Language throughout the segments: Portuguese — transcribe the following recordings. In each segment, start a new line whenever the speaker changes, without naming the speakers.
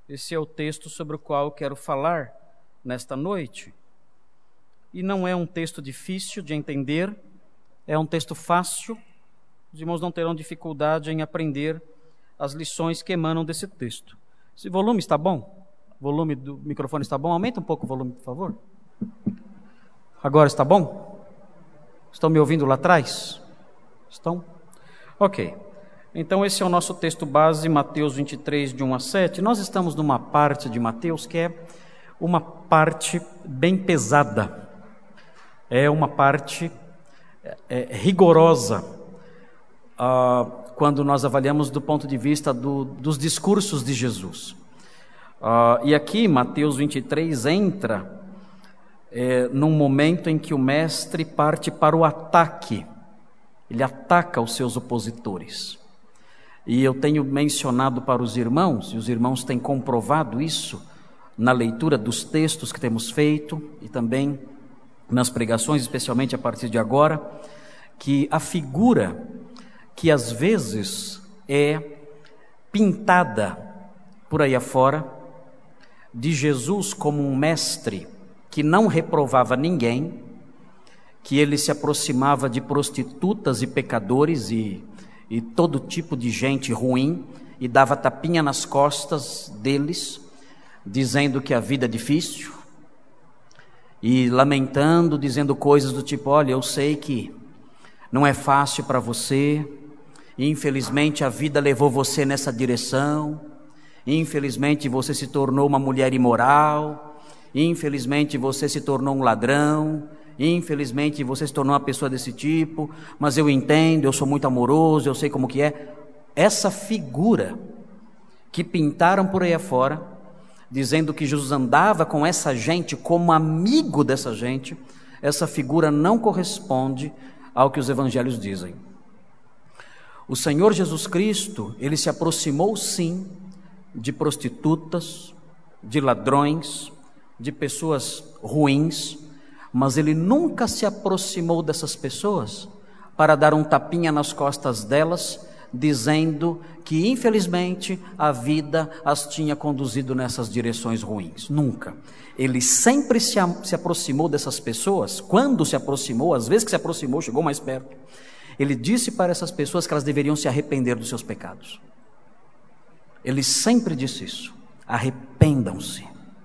Esse é o texto sobre o qual eu quero falar nesta noite. E não é um texto difícil de entender, é um texto fácil. Os irmãos não terão dificuldade em aprender as lições que emanam desse texto. Esse volume está bom? O volume do microfone está bom? Aumenta um pouco o volume, por favor. Agora está bom? Estão me ouvindo lá atrás? Estão? Ok. Então esse é o nosso texto base, Mateus 23, de 1 a 7. Nós estamos numa parte de Mateus que é uma parte bem pesada. É uma parte rigorosa, quando nós avaliamos do ponto de vista dos discursos de Jesus. E aqui, Mateus 23 entra num momento em que o mestre parte para o ataque. Ele ataca os seus opositores. E eu tenho mencionado para os irmãos, e os irmãos têm comprovado isso na leitura dos textos que temos feito e também nas pregações, especialmente a partir de agora, que a figura que às vezes é pintada por aí afora de Jesus como um mestre que não reprovava ninguém, que ele se aproximava de prostitutas e pecadores e todo tipo de gente ruim e dava tapinha nas costas deles, dizendo que a vida é difícil e lamentando, dizendo coisas do tipo: olha, eu sei que não é fácil para você, infelizmente a vida levou você nessa direção, infelizmente você se tornou uma mulher imoral, infelizmente você se tornou um ladrão, infelizmente você se tornou uma pessoa desse tipo, mas eu entendo, eu sou muito amoroso, eu sei como que é. Essa figura que pintaram por aí afora, dizendo que Jesus andava com essa gente como amigo dessa gente, essa figura não corresponde ao que os evangelhos dizem. O Senhor Jesus Cristo, ele se aproximou sim de prostitutas, de ladrões, de pessoas ruins, mas ele nunca se aproximou dessas pessoas para dar um tapinha nas costas delas, dizendo que infelizmente a vida as tinha conduzido nessas direções ruins. Nunca. Ele sempre se aproximou dessas pessoas. Quando se aproximou, às vezes que se aproximou, chegou mais perto, ele disse para essas pessoas que elas deveriam se arrepender dos seus pecados. Ele sempre disse isso: arrependam-se,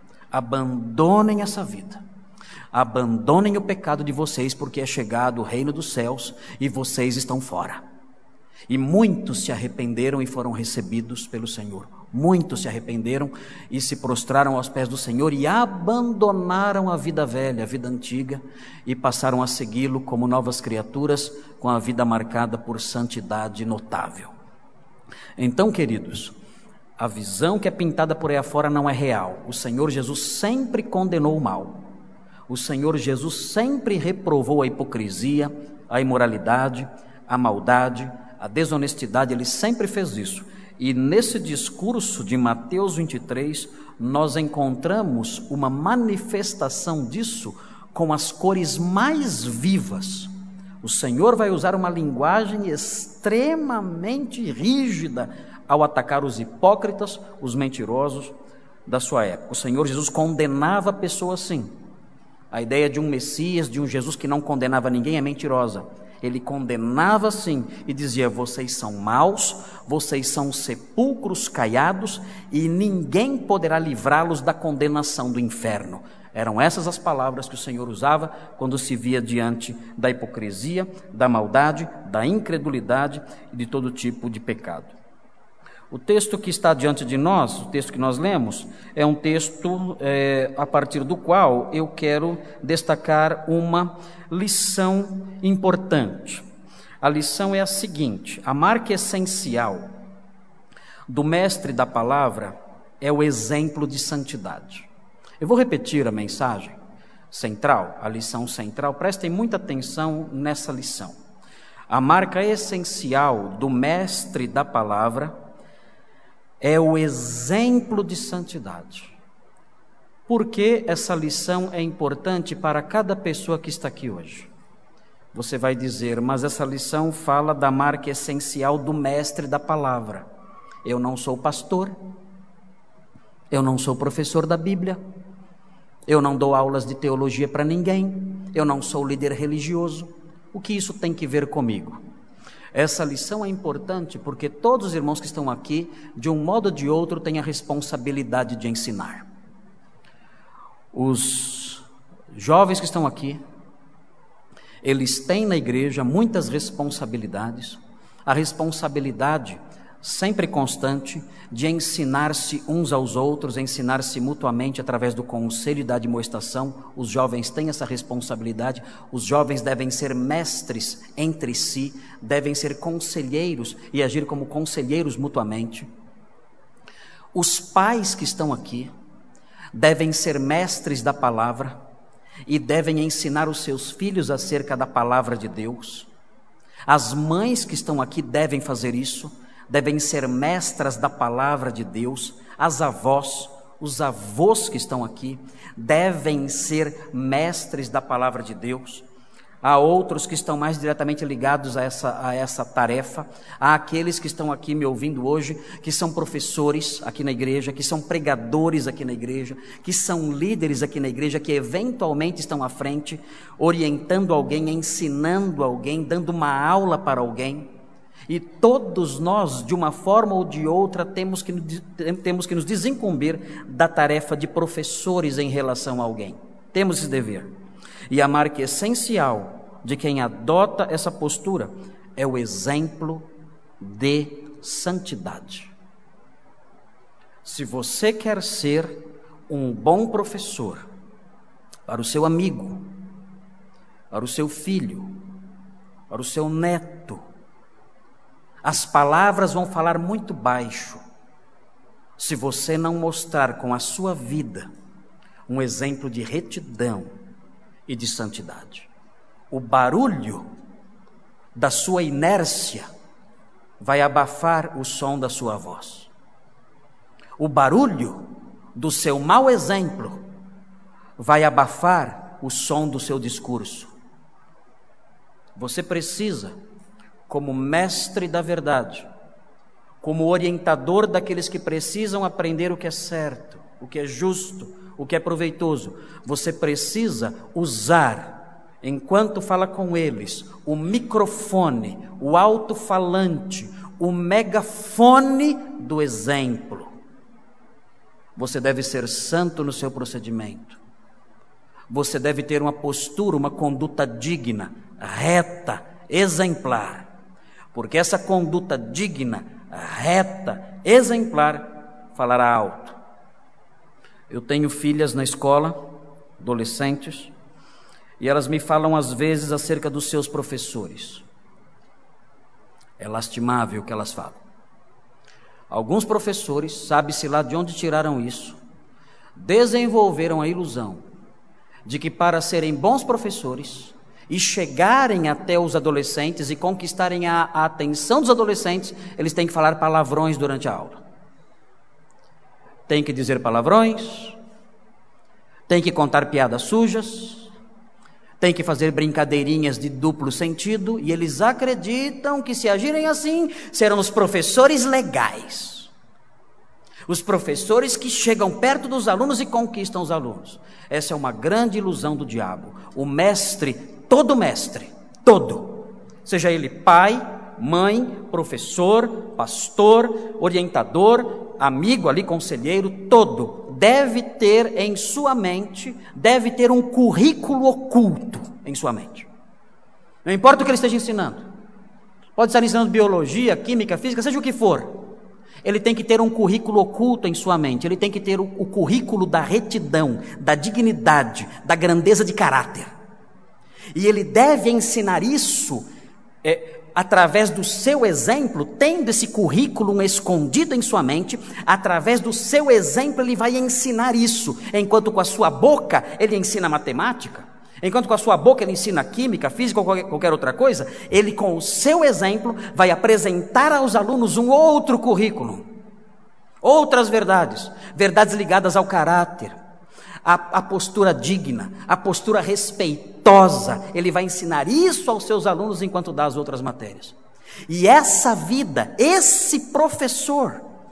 abandonem essa vida, abandonem o pecado de vocês, porque é chegado o reino dos céus e vocês estão fora. E muitos se arrependeram e foram recebidos pelo Senhor. Muitos se arrependeram e se prostraram aos pés do Senhor e abandonaram a vida velha, a vida antiga, e passaram a segui-lo como novas criaturas, com a vida marcada por santidade notável. Então, queridos, a visão que é pintada por aí afora não é real. O Senhor Jesus sempre condenou o mal. O Senhor Jesus sempre reprovou a hipocrisia, a imoralidade, a maldade, a desonestidade. Ele sempre fez isso. E nesse discurso de Mateus 23, nós encontramos uma manifestação disso com as cores mais vivas. O Senhor vai usar uma linguagem extremamente rígida ao atacar os hipócritas, os mentirosos da sua época. O Senhor Jesus condenava pessoas assim. A ideia de um Messias, de um Jesus que não condenava ninguém, é mentirosa. Ele condenava sim e dizia: vocês são maus, vocês são sepulcros caiados e ninguém poderá livrá-los da condenação do inferno. Eram essas as palavras que o Senhor usava quando se via diante da hipocrisia, da maldade, da incredulidade e de todo tipo de pecado. O texto que está diante de nós, o texto que nós lemos, é um texto a partir do qual eu quero destacar uma lição importante. A lição é a seguinte: a marca essencial do mestre da palavra é o exemplo de santidade. Eu vou repetir a mensagem central, a lição central, prestem muita atenção nessa lição. A marca essencial do mestre da palavra é o exemplo de santidade. Por que essa lição é importante para cada pessoa que está aqui hoje? Você vai dizer: mas essa lição fala da marca essencial do mestre da palavra. Eu não sou pastor, Eu não sou professor da Bíblia, eu não dou aulas de teologia para ninguém, eu não sou líder religioso. O que isso tem que ver comigo? Essa lição é importante porque todos os irmãos que estão aqui, de um modo ou de outro, têm a responsabilidade de ensinar. Os jovens que estão aqui, eles têm na igreja muitas responsabilidades. A responsabilidade sempre constante de ensinar-se uns aos outros, ensinar-se mutuamente através do conselho e da admoestação. Os jovens têm essa responsabilidade. Os jovens devem ser mestres entre si, devem ser conselheiros e agir como conselheiros mutuamente. Os pais que estão aqui devem ser mestres da palavra e devem ensinar os seus filhos acerca da palavra de Deus. As mães que estão aqui devem fazer isso, devem ser mestras da palavra de Deus. As avós, os avós que estão aqui, devem ser mestres da palavra de Deus. Há outros que estão mais diretamente ligados a essa tarefa. Há aqueles que estão aqui me ouvindo hoje, que são professores aqui na igreja, que são pregadores aqui na igreja, que são líderes aqui na igreja, que eventualmente estão à frente, orientando alguém, ensinando alguém, dando uma aula para alguém. E todos nós, de uma forma ou de outra, temos que nos desincumbir da tarefa de professores em relação a alguém. Temos esse dever. E a marca essencial de quem adota essa postura é o exemplo de santidade. Se você quer ser um bom professor para o seu amigo, para o seu filho, para o seu neto, as palavras vão falar muito baixo se você não mostrar com a sua vida um exemplo de retidão e de santidade. O barulho da sua inércia vai abafar o som da sua voz. O barulho do seu mau exemplo vai abafar o som do seu discurso. Você precisa, como mestre da verdade, como orientador daqueles que precisam aprender o que é certo, o que é justo, o que é proveitoso, você precisa usar, enquanto fala com eles, o microfone, o alto-falante, o megafone do exemplo. Você deve ser santo no seu procedimento. Você deve ter uma postura, uma conduta digna, reta, exemplar. Porque essa conduta digna, reta, exemplar, falará alto. Eu tenho filhas na escola, adolescentes, e elas me falam às vezes acerca dos seus professores. É lastimável o que elas falam. Alguns professores, sabe-se lá de onde tiraram isso, desenvolveram a ilusão de que para serem bons professores e chegarem até os adolescentes e conquistarem a atenção dos adolescentes, eles têm que falar palavrões durante a aula. Tem que dizer palavrões, tem que contar piadas sujas, tem que fazer brincadeirinhas de duplo sentido, e eles acreditam que se agirem assim, serão os professores legais. Os professores que chegam perto dos alunos e conquistam os alunos. Essa é uma grande ilusão do diabo. O mestre, todo, seja ele pai, mãe, professor, pastor, orientador, amigo ali, conselheiro, todo, deve ter em sua mente, deve ter um currículo oculto em sua mente. Não importa o que ele esteja ensinando. Pode estar ensinando biologia, química, física, seja o que for. Ele tem que ter um currículo oculto em sua mente. Ele tem que ter o currículo da retidão, da dignidade, da grandeza de caráter. E ele deve ensinar isso através do seu exemplo, tendo esse currículo escondido em sua mente. Através do seu exemplo ele vai ensinar isso, enquanto com a sua boca ele ensina matemática, enquanto com a sua boca ele ensina química, física ou qualquer outra coisa. Ele, com o seu exemplo, vai apresentar aos alunos um outro currículo, outras verdades ligadas ao caráter, a postura digna, a postura respeitosa. Ele vai ensinar isso aos seus alunos enquanto dá as outras matérias. E essa vida, esse professor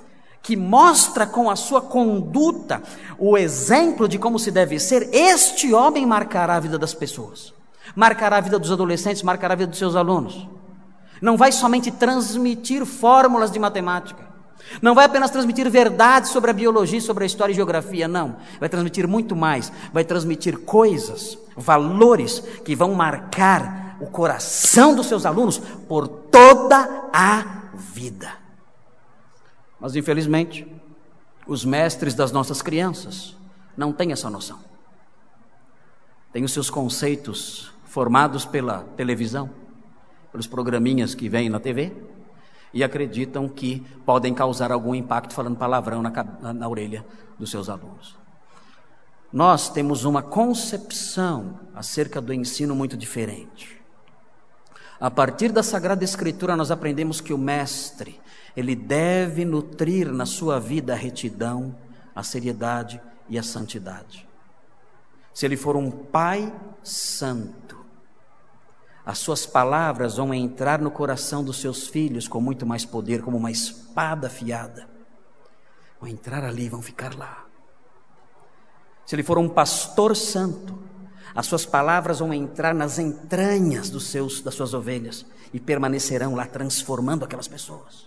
que mostra com a sua conduta o exemplo de como se deve ser, este homem marcará a vida das pessoas, marcará a vida dos adolescentes, marcará a vida dos seus alunos. Não vai somente transmitir fórmulas de matemática, não vai apenas transmitir verdades sobre a biologia, sobre a história e geografia, não. Vai transmitir muito mais, vai transmitir coisas, valores que vão marcar o coração dos seus alunos por toda a vida. Mas infelizmente, os mestres das nossas crianças não têm essa noção. Têm os seus conceitos formados pela televisão, pelos programinhas que vêm na TV, e acreditam que podem causar algum impacto falando palavrão na orelha dos seus alunos. Nós temos uma concepção acerca do ensino muito diferente. A partir da Sagrada Escritura nós aprendemos que o mestre, ele deve nutrir na sua vida a retidão, a seriedade e a santidade. Se ele for um pai santo, as suas palavras vão entrar no coração dos seus filhos com muito mais poder, como uma espada afiada. Vão entrar ali, vão ficar lá. Se ele for um pastor santo, as suas palavras vão entrar nas entranhas das suas ovelhas e permanecerão lá, transformando aquelas pessoas.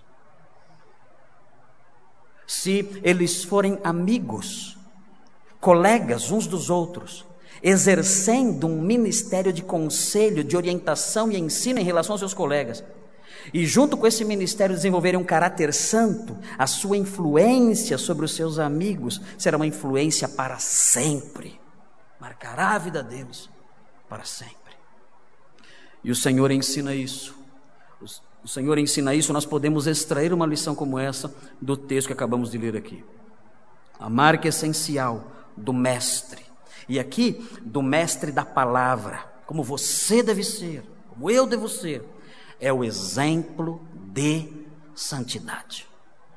Se eles forem amigos, colegas uns dos outros, exercendo um ministério de conselho, de orientação e ensino em relação aos seus colegas, e junto com esse ministério desenvolverem um caráter santo, a sua influência sobre os seus amigos será uma influência para sempre, marcará a vida deles para sempre. E o Senhor ensina isso. O Senhor ensina isso, nós podemos extrair uma lição como essa do texto que acabamos de ler aqui. A marca essencial do mestre, e aqui do mestre da palavra, como você deve ser, como eu devo ser, é o exemplo de santidade.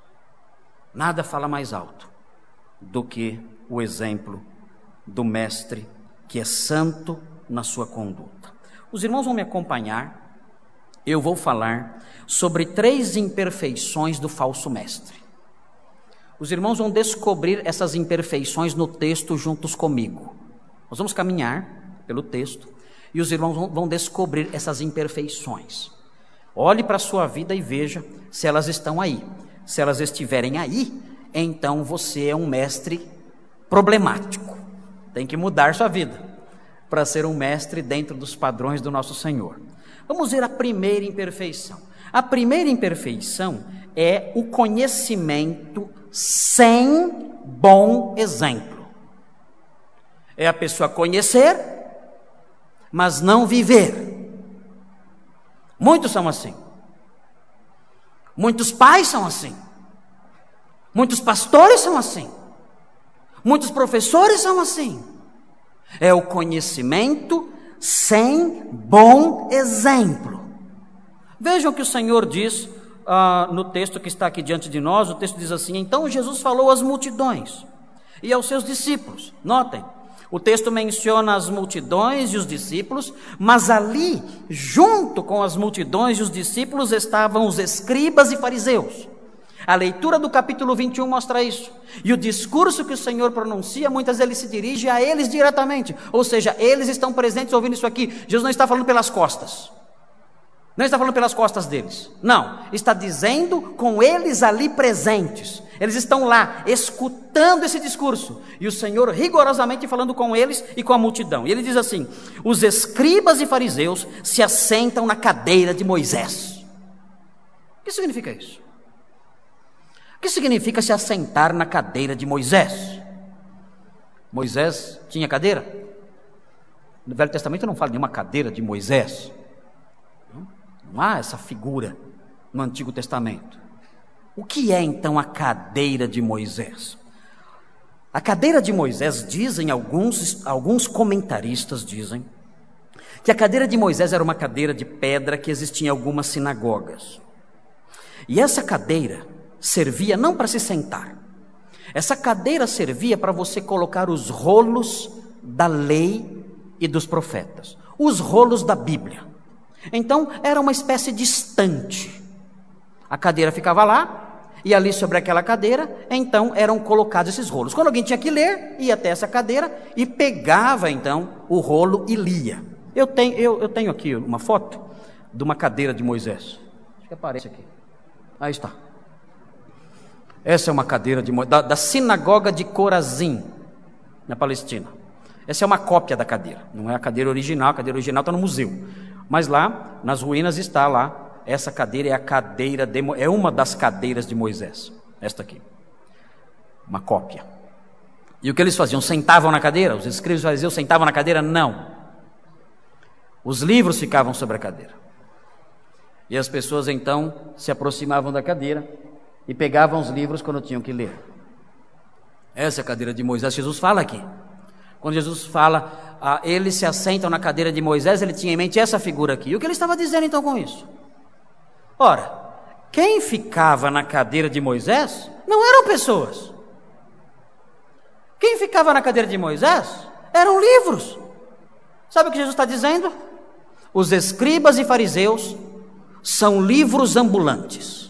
Nada fala mais alto do que o exemplo do mestre que é santo na sua conduta. Os irmãos vão me acompanhar, eu vou falar sobre 3 imperfeições do falso mestre. Os irmãos vão descobrir essas imperfeições no texto juntos comigo. Nós vamos caminhar pelo texto e os irmãos vão descobrir essas imperfeições. Olhe para a sua vida e veja se elas estão aí. Se elas estiverem aí, então você é um mestre problemático. Tem que mudar sua vida para ser um mestre dentro dos padrões do nosso Senhor. Vamos ver a primeira imperfeição. A primeira imperfeição é o conhecimento sem bom exemplo. É a pessoa conhecer, mas não viver. Muitos são assim. Muitos pais são assim. Muitos pastores são assim. Muitos professores são assim. É o conhecimento sem bom exemplo. Vejam o que o Senhor diz no texto que está aqui diante de nós. O texto diz assim: então Jesus falou às multidões e aos seus discípulos. Notem, o texto menciona as multidões e os discípulos, mas ali, junto com as multidões e os discípulos, estavam os escribas e fariseus. A leitura do capítulo 21 mostra isso. E o discurso que o Senhor pronuncia, muitas vezes ele se dirige a eles diretamente. Ou seja, eles estão presentes ouvindo isso aqui. Jesus não está falando pelas costas. Não está falando pelas costas deles. Não, está dizendo com eles ali presentes. Eles estão lá, escutando esse discurso. E o Senhor rigorosamente falando com eles e com a multidão. E ele diz assim: os escribas e fariseus se assentam na cadeira de Moisés. O que significa isso? O que significa se assentar na cadeira de Moisés? Moisés tinha cadeira? No Velho Testamento não fala de uma cadeira de Moisés. Não há essa figura no Antigo Testamento. O que é então a cadeira de Moisés? A cadeira de Moisés, dizem alguns comentaristas dizem, que a cadeira de Moisés era uma cadeira de pedra que existia em algumas sinagogas. E essa cadeira servia não para se sentar. Essa cadeira servia para você colocar os rolos da lei e dos profetas, os rolos da Bíblia. Então era uma espécie de estante. A cadeira ficava lá E ali sobre aquela cadeira, então, eram colocados esses rolos. Quando alguém tinha que ler, ia até essa cadeira e pegava, então, o rolo e lia. Eu tenho aqui uma foto de uma cadeira de Moisés. Acho que aparece aqui. Aí está. Essa é uma cadeira da sinagoga de Corazim, na Palestina. Essa é uma cópia da cadeira. Não é a cadeira original está no museu. Mas lá, nas ruínas, está lá. Essa cadeira é uma das cadeiras de Moisés. Esta aqui. Uma cópia. E o que eles faziam? Sentavam na cadeira? Os escribas e fariseus sentavam na cadeira? Não. Os livros ficavam sobre a cadeira. E as pessoas então se aproximavam da cadeira e pegavam os livros quando tinham que ler. Essa é a cadeira de Moisés. Jesus fala aqui. Quando Jesus fala, eles se assentam na cadeira de Moisés, ele tinha em mente essa figura aqui. E o que ele estava dizendo então com isso? Ora, quem ficava na cadeira de Moisés não eram pessoas. Quem ficava na cadeira de Moisés eram livros. Sabe o que Jesus está dizendo? Os escribas e fariseus são livros ambulantes.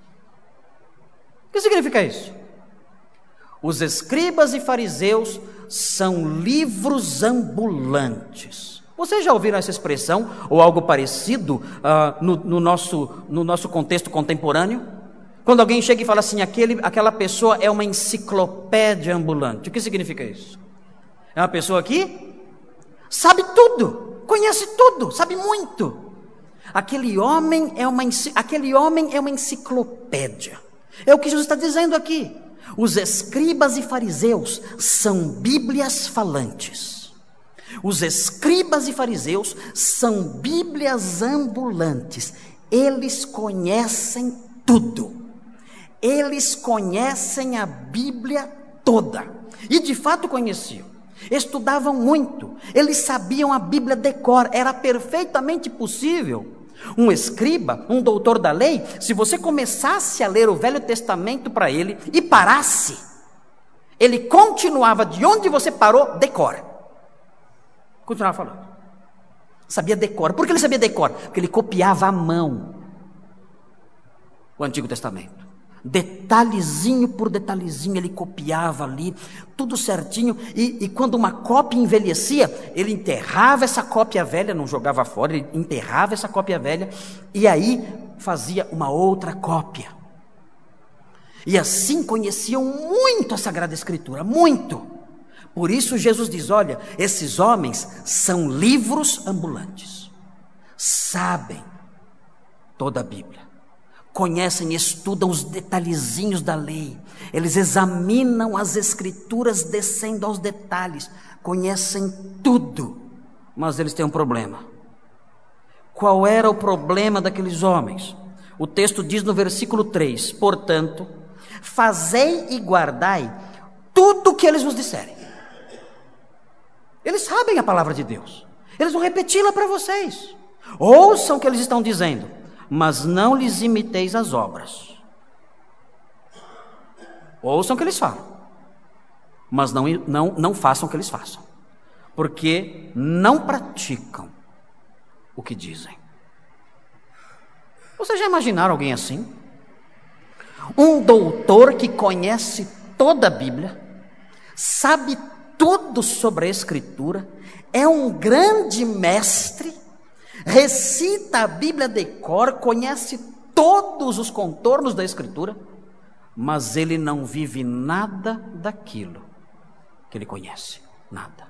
O que significa isso? Os escribas e fariseus são livros ambulantes. Vocês já ouviram essa expressão ou algo parecido no nosso contexto contemporâneo? Quando alguém chega e fala assim, aquela pessoa é uma enciclopédia ambulante. O que significa isso? É uma pessoa que sabe tudo, conhece tudo, sabe muito. Aquele homem é uma enciclopédia. É o que Jesus está dizendo aqui. Os escribas e fariseus são bíblias falantes. Os escribas e fariseus são bíblias ambulantes. Eles conhecem tudo. Eles conhecem a Bíblia toda. E de fato conheciam. Estudavam muito. Eles sabiam a Bíblia de cor. Era perfeitamente possível. Um escriba, um doutor da lei, se você começasse a ler o Velho Testamento para ele e parasse, ele continuava de onde você parou, de cor. Continuava falando. Sabia de cor. Por que ele sabia de cor? Porque ele copiava à mão o Antigo Testamento. Detalhezinho por detalhezinho ele copiava ali, tudo certinho, e quando uma cópia envelhecia, ele enterrava essa cópia velha, não jogava fora, ele enterrava essa cópia velha, e aí fazia uma outra cópia. E assim conheciam muito a Sagrada Escritura, muito. Por isso Jesus diz, olha, esses homens são livros ambulantes, sabem toda a Bíblia. Conhecem e estudam os detalhezinhos da lei. Eles examinam as escrituras descendo aos detalhes. Conhecem tudo. Mas eles têm um problema. Qual era o problema daqueles homens? O texto diz no versículo 3: portanto, fazei e guardai tudo o que eles vos disserem. Eles sabem a palavra de Deus. Eles vão repeti-la para vocês. Ouçam o que eles estão dizendo. Mas não lhes imiteis as obras. Ouçam o que eles falam, mas não façam o que eles façam, porque não praticam o que dizem. Vocês já imaginaram alguém assim? Um doutor que conhece toda a Bíblia, sabe tudo sobre a Escritura, é um grande mestre, recita a Bíblia de cor, conhece todos os contornos da Escritura, mas ele não vive nada daquilo que ele conhece, nada.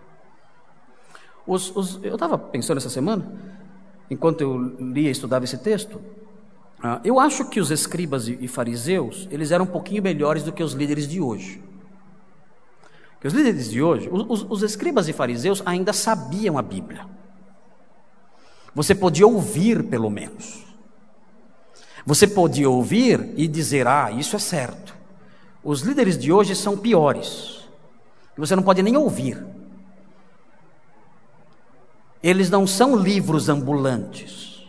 Eu estava pensando essa semana, enquanto eu lia e estudava esse texto, eu acho que os escribas e fariseus, eles eram um pouquinho melhores do que os líderes de hoje. Porque os líderes de hoje, os escribas e fariseus ainda sabiam a Bíblia. Você podia ouvir, pelo menos. Você podia ouvir e dizer, isso é certo. Os líderes de hoje são piores. Você não pode nem ouvir. Eles não são livros ambulantes.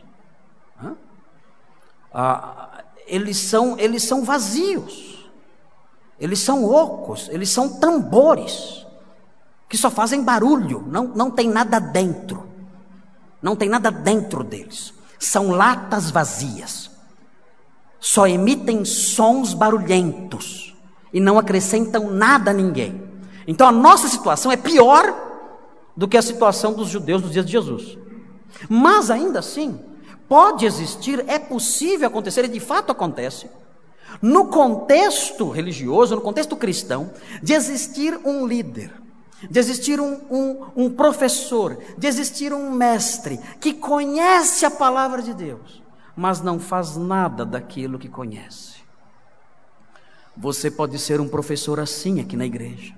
Eles são vazios. Eles são ocos. Eles são tambores que só fazem barulho. Não tem nada dentro. Não tem nada dentro deles. São latas vazias. só emitem sons barulhentos e não acrescentam nada a ninguém. Então a nossa situação é pior do que a situação dos judeus nos dias de Jesus. Mas ainda assim, pode existir, é possível acontecer, e de fato acontece, no contexto religioso, no contexto cristão, de existir um líder, de existir um professor, de existir um mestre que conhece a palavra de Deus, mas não faz nada daquilo que conhece. Você pode ser um professor assim aqui na igreja.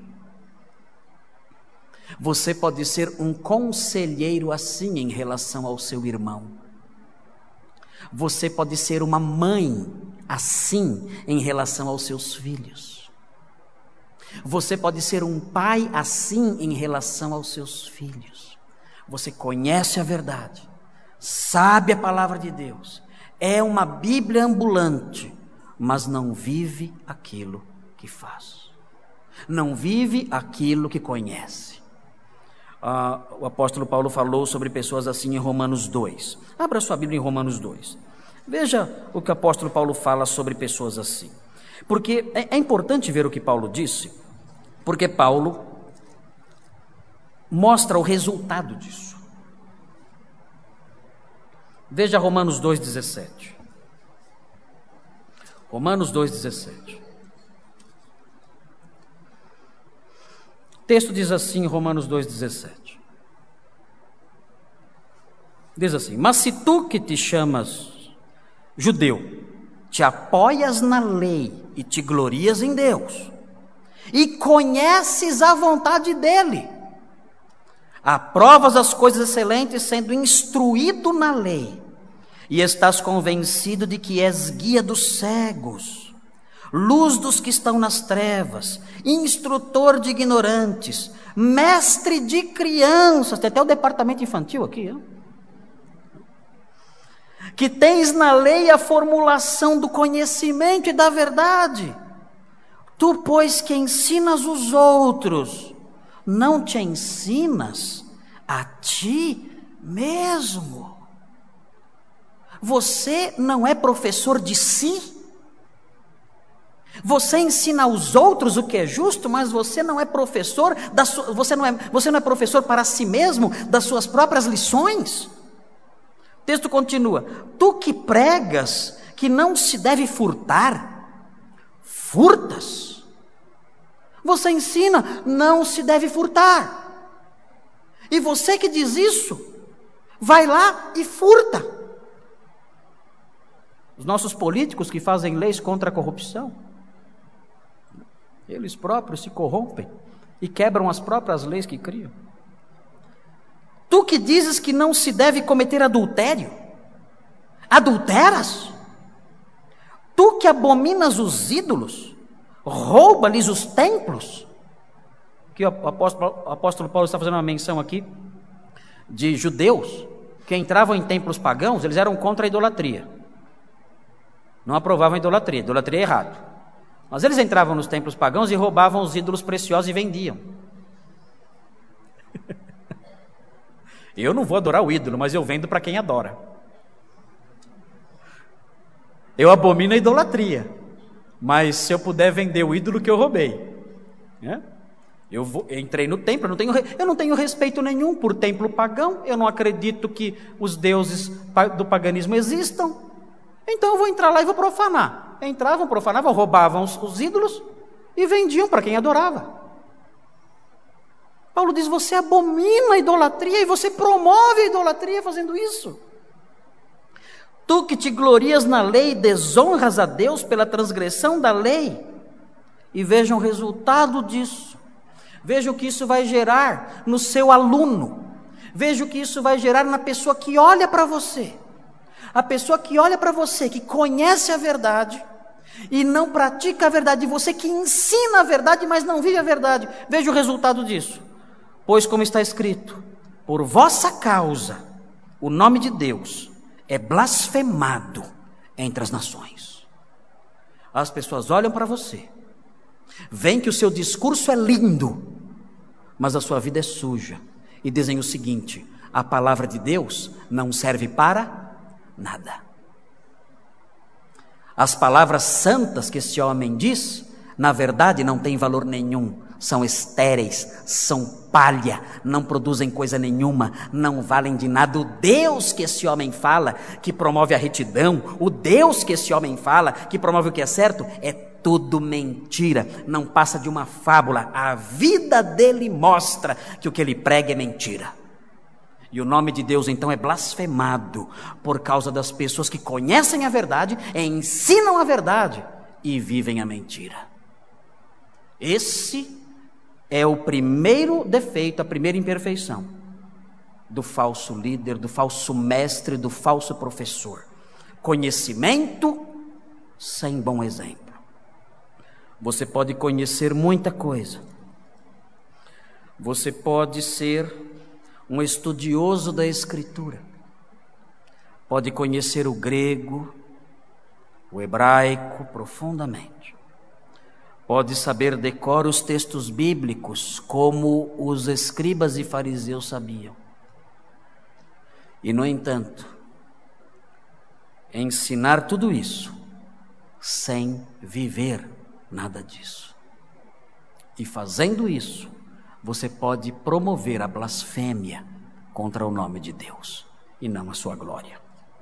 Você pode ser um conselheiro assim em relação ao seu irmão. Você pode ser uma mãe assim em relação aos seus filhos. Você pode ser um pai assim em relação aos seus filhos. Você conhece a verdade, sabe a palavra de Deus, é uma Bíblia ambulante, mas não vive aquilo que faz, não vive aquilo que conhece. O apóstolo Paulo falou sobre pessoas assim em Romanos 2. Abra sua Bíblia em Romanos 2. Veja o que o apóstolo Paulo fala sobre pessoas assim. Porque é importante ver o que Paulo disse, porque Paulo mostra o resultado disso. Veja Romanos 2,17. Romanos 2,17. O texto diz assim em Romanos 2,17. Diz assim: mas se tu que te chamas judeu, te apoias na lei e te glorias em Deus, e conheces a vontade dele, aprovas as coisas excelentes, sendo instruído na lei, e estás convencido de que és guia dos cegos, luz dos que estão nas trevas, instrutor de ignorantes, mestre de crianças, tem até o departamento infantil aqui, hein? Que tens na lei a formulação do conhecimento e da verdade. Tu, pois, que ensinas os outros, não te ensinas a ti mesmo. Você não é professor de si. Você ensina aos outros o que é justo, mas você não é professor você não é professor para si mesmo das suas próprias lições. O texto continua: tu que pregas que não se deve furtar, furtas. Você ensina, não se deve furtar. E você que diz isso, vai lá e furta. Os nossos políticos que fazem leis contra a corrupção, eles próprios se corrompem e quebram as próprias leis que criam. Tu que dizes que não se deve cometer adultério, adulteras? Tu que abominas os ídolos, rouba-lhes os templos. Que o apóstolo Paulo está fazendo uma menção aqui de judeus que entravam em templos pagãos, eles eram contra a idolatria, não aprovavam a idolatria, idolatria é errado, mas eles entravam nos templos pagãos e roubavam os ídolos preciosos e vendiam. Eu não vou adorar o ídolo, mas eu vendo para quem adora. Eu abomino a idolatria, mas se eu puder vender o ídolo que eu roubei, né? Eu entrei no templo, eu não tenho respeito nenhum por templo pagão, eu não acredito que os deuses do paganismo existam, então eu vou entrar lá e vou profanar. Entravam, profanavam, roubavam os ídolos e vendiam para quem adorava. Paulo diz: você abomina a idolatria e você promove a idolatria fazendo isso. Tu que te glorias na lei, desonras a Deus pela transgressão da lei. E vejam o resultado disso. Veja o que isso vai gerar no seu aluno. Veja o que isso vai gerar na pessoa que olha para você. A pessoa que olha para você, que conhece a verdade e não pratica a verdade. E você que ensina a verdade, mas não vive a verdade. Veja o resultado disso. Pois como está escrito, por vossa causa, o nome de Deus é blasfemado entre as nações. As pessoas olham para você, veem que o seu discurso é lindo, mas a sua vida é suja, e dizem o seguinte: a palavra de Deus não serve para nada. As palavras santas que esse homem diz, na verdade não têm valor nenhum, são estéreis, são palha, não produzem coisa nenhuma, não valem de nada. O Deus que esse homem fala, que promove a retidão, o Deus que esse homem fala, que promove o que é certo, é tudo mentira, não passa de uma fábula. A vida dele mostra que o que ele prega é mentira. E o nome de Deus então é blasfemado por causa das pessoas que conhecem a verdade, ensinam a verdade e vivem a mentira. Esse é o primeiro defeito, a primeira imperfeição do falso líder, do falso mestre, do falso professor. Conhecimento sem bom exemplo. Você pode conhecer muita coisa. Você pode ser um estudioso da Escritura. Pode conhecer o grego, o hebraico profundamente. Pode saber decor os textos bíblicos, como os escribas e fariseus sabiam. E, no entanto, ensinar tudo isso sem viver nada disso. E fazendo isso, você pode promover a blasfêmia contra o nome de Deus e não a sua glória.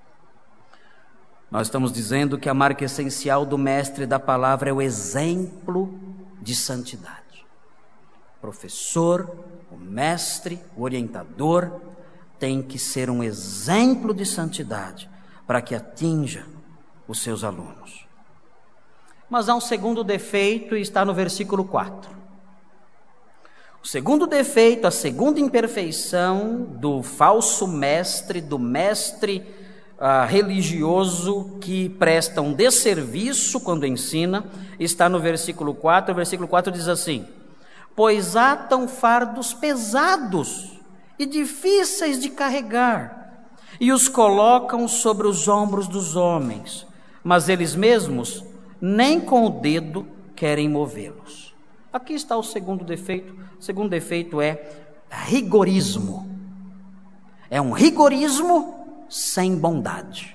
Nós estamos dizendo que a marca essencial do mestre da palavra é o exemplo de santidade. O professor, o mestre, o orientador tem que ser um exemplo de santidade para que atinja os seus alunos. Mas há um segundo defeito e está no versículo 4. O segundo defeito, a segunda imperfeição do falso mestre, do mestre religioso que presta um desserviço quando ensina, está no versículo 4. O versículo 4 diz assim: pois atam fardos pesados e difíceis de carregar, e os colocam sobre os ombros dos homens, mas eles mesmos nem com o dedo querem movê-los. Aqui está o segundo defeito. O segundo defeito é rigorismo. É um rigorismo sem bondade.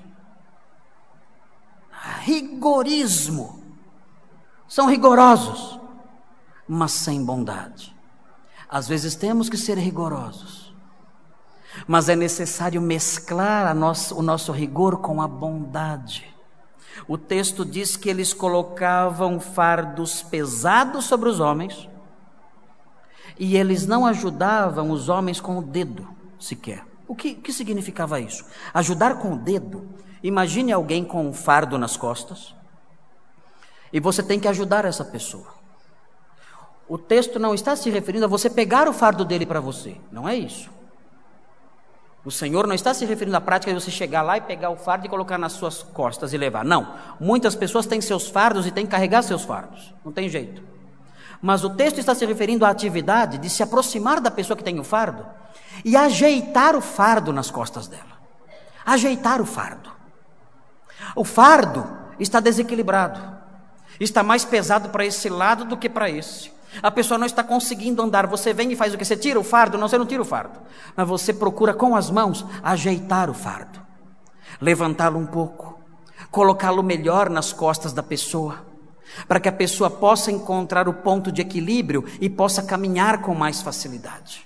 Rigorismo. São rigorosos, mas sem bondade. Às vezes temos que ser rigorosos, mas é necessário mesclar o nosso rigor com a bondade. O texto diz que eles colocavam fardos pesados sobre os homens, e eles não ajudavam os homens com o dedo sequer. O que significava isso? Ajudar com o dedo. Imagine alguém com um fardo nas costas, e você tem que ajudar essa pessoa. O texto não está se referindo a você pegar o fardo dele para você, não é isso. O Senhor não está se referindo à prática de você chegar lá e pegar o fardo e colocar nas suas costas e levar. Não, muitas pessoas têm seus fardos e têm que carregar seus fardos, não tem jeito. Mas o texto está se referindo à atividade de se aproximar da pessoa que tem o fardo e ajeitar o fardo nas costas dela. Ajeitar o fardo. O fardo está desequilibrado, está mais pesado para esse lado do que para esse. A pessoa não está conseguindo andar. Você vem e faz o que? Você tira o fardo? Não, você não tira o fardo, mas você procura com as mãos ajeitar o fardo, levantá-lo um pouco, colocá-lo melhor nas costas da pessoa, para que a pessoa possa encontrar o ponto de equilíbrio e possa caminhar com mais facilidade.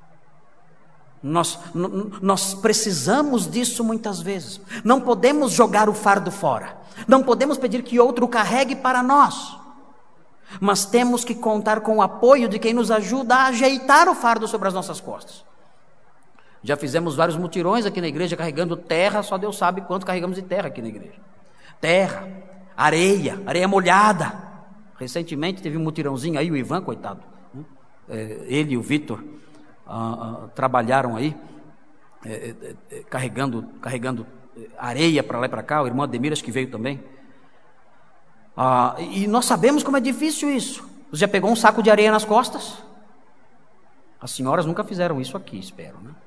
Nós precisamos disso muitas vezes. Não podemos jogar o fardo fora, não podemos pedir que outro carregue para nós, mas temos que contar com o apoio de quem nos ajuda a ajeitar o fardo sobre as nossas costas. Já fizemos vários mutirões aqui na igreja carregando terra, só Deus sabe quanto carregamos de terra aqui na igreja. Terra, areia molhada. Recentemente teve um mutirãozinho aí, o Ivan, coitado, ele e o Vitor trabalharam aí, carregando areia para lá e para cá. O irmão Ademir acho que veio também. E nós sabemos como é difícil isso. Você já pegou um saco de areia nas costas? As senhoras nunca fizeram isso aqui, espero, né?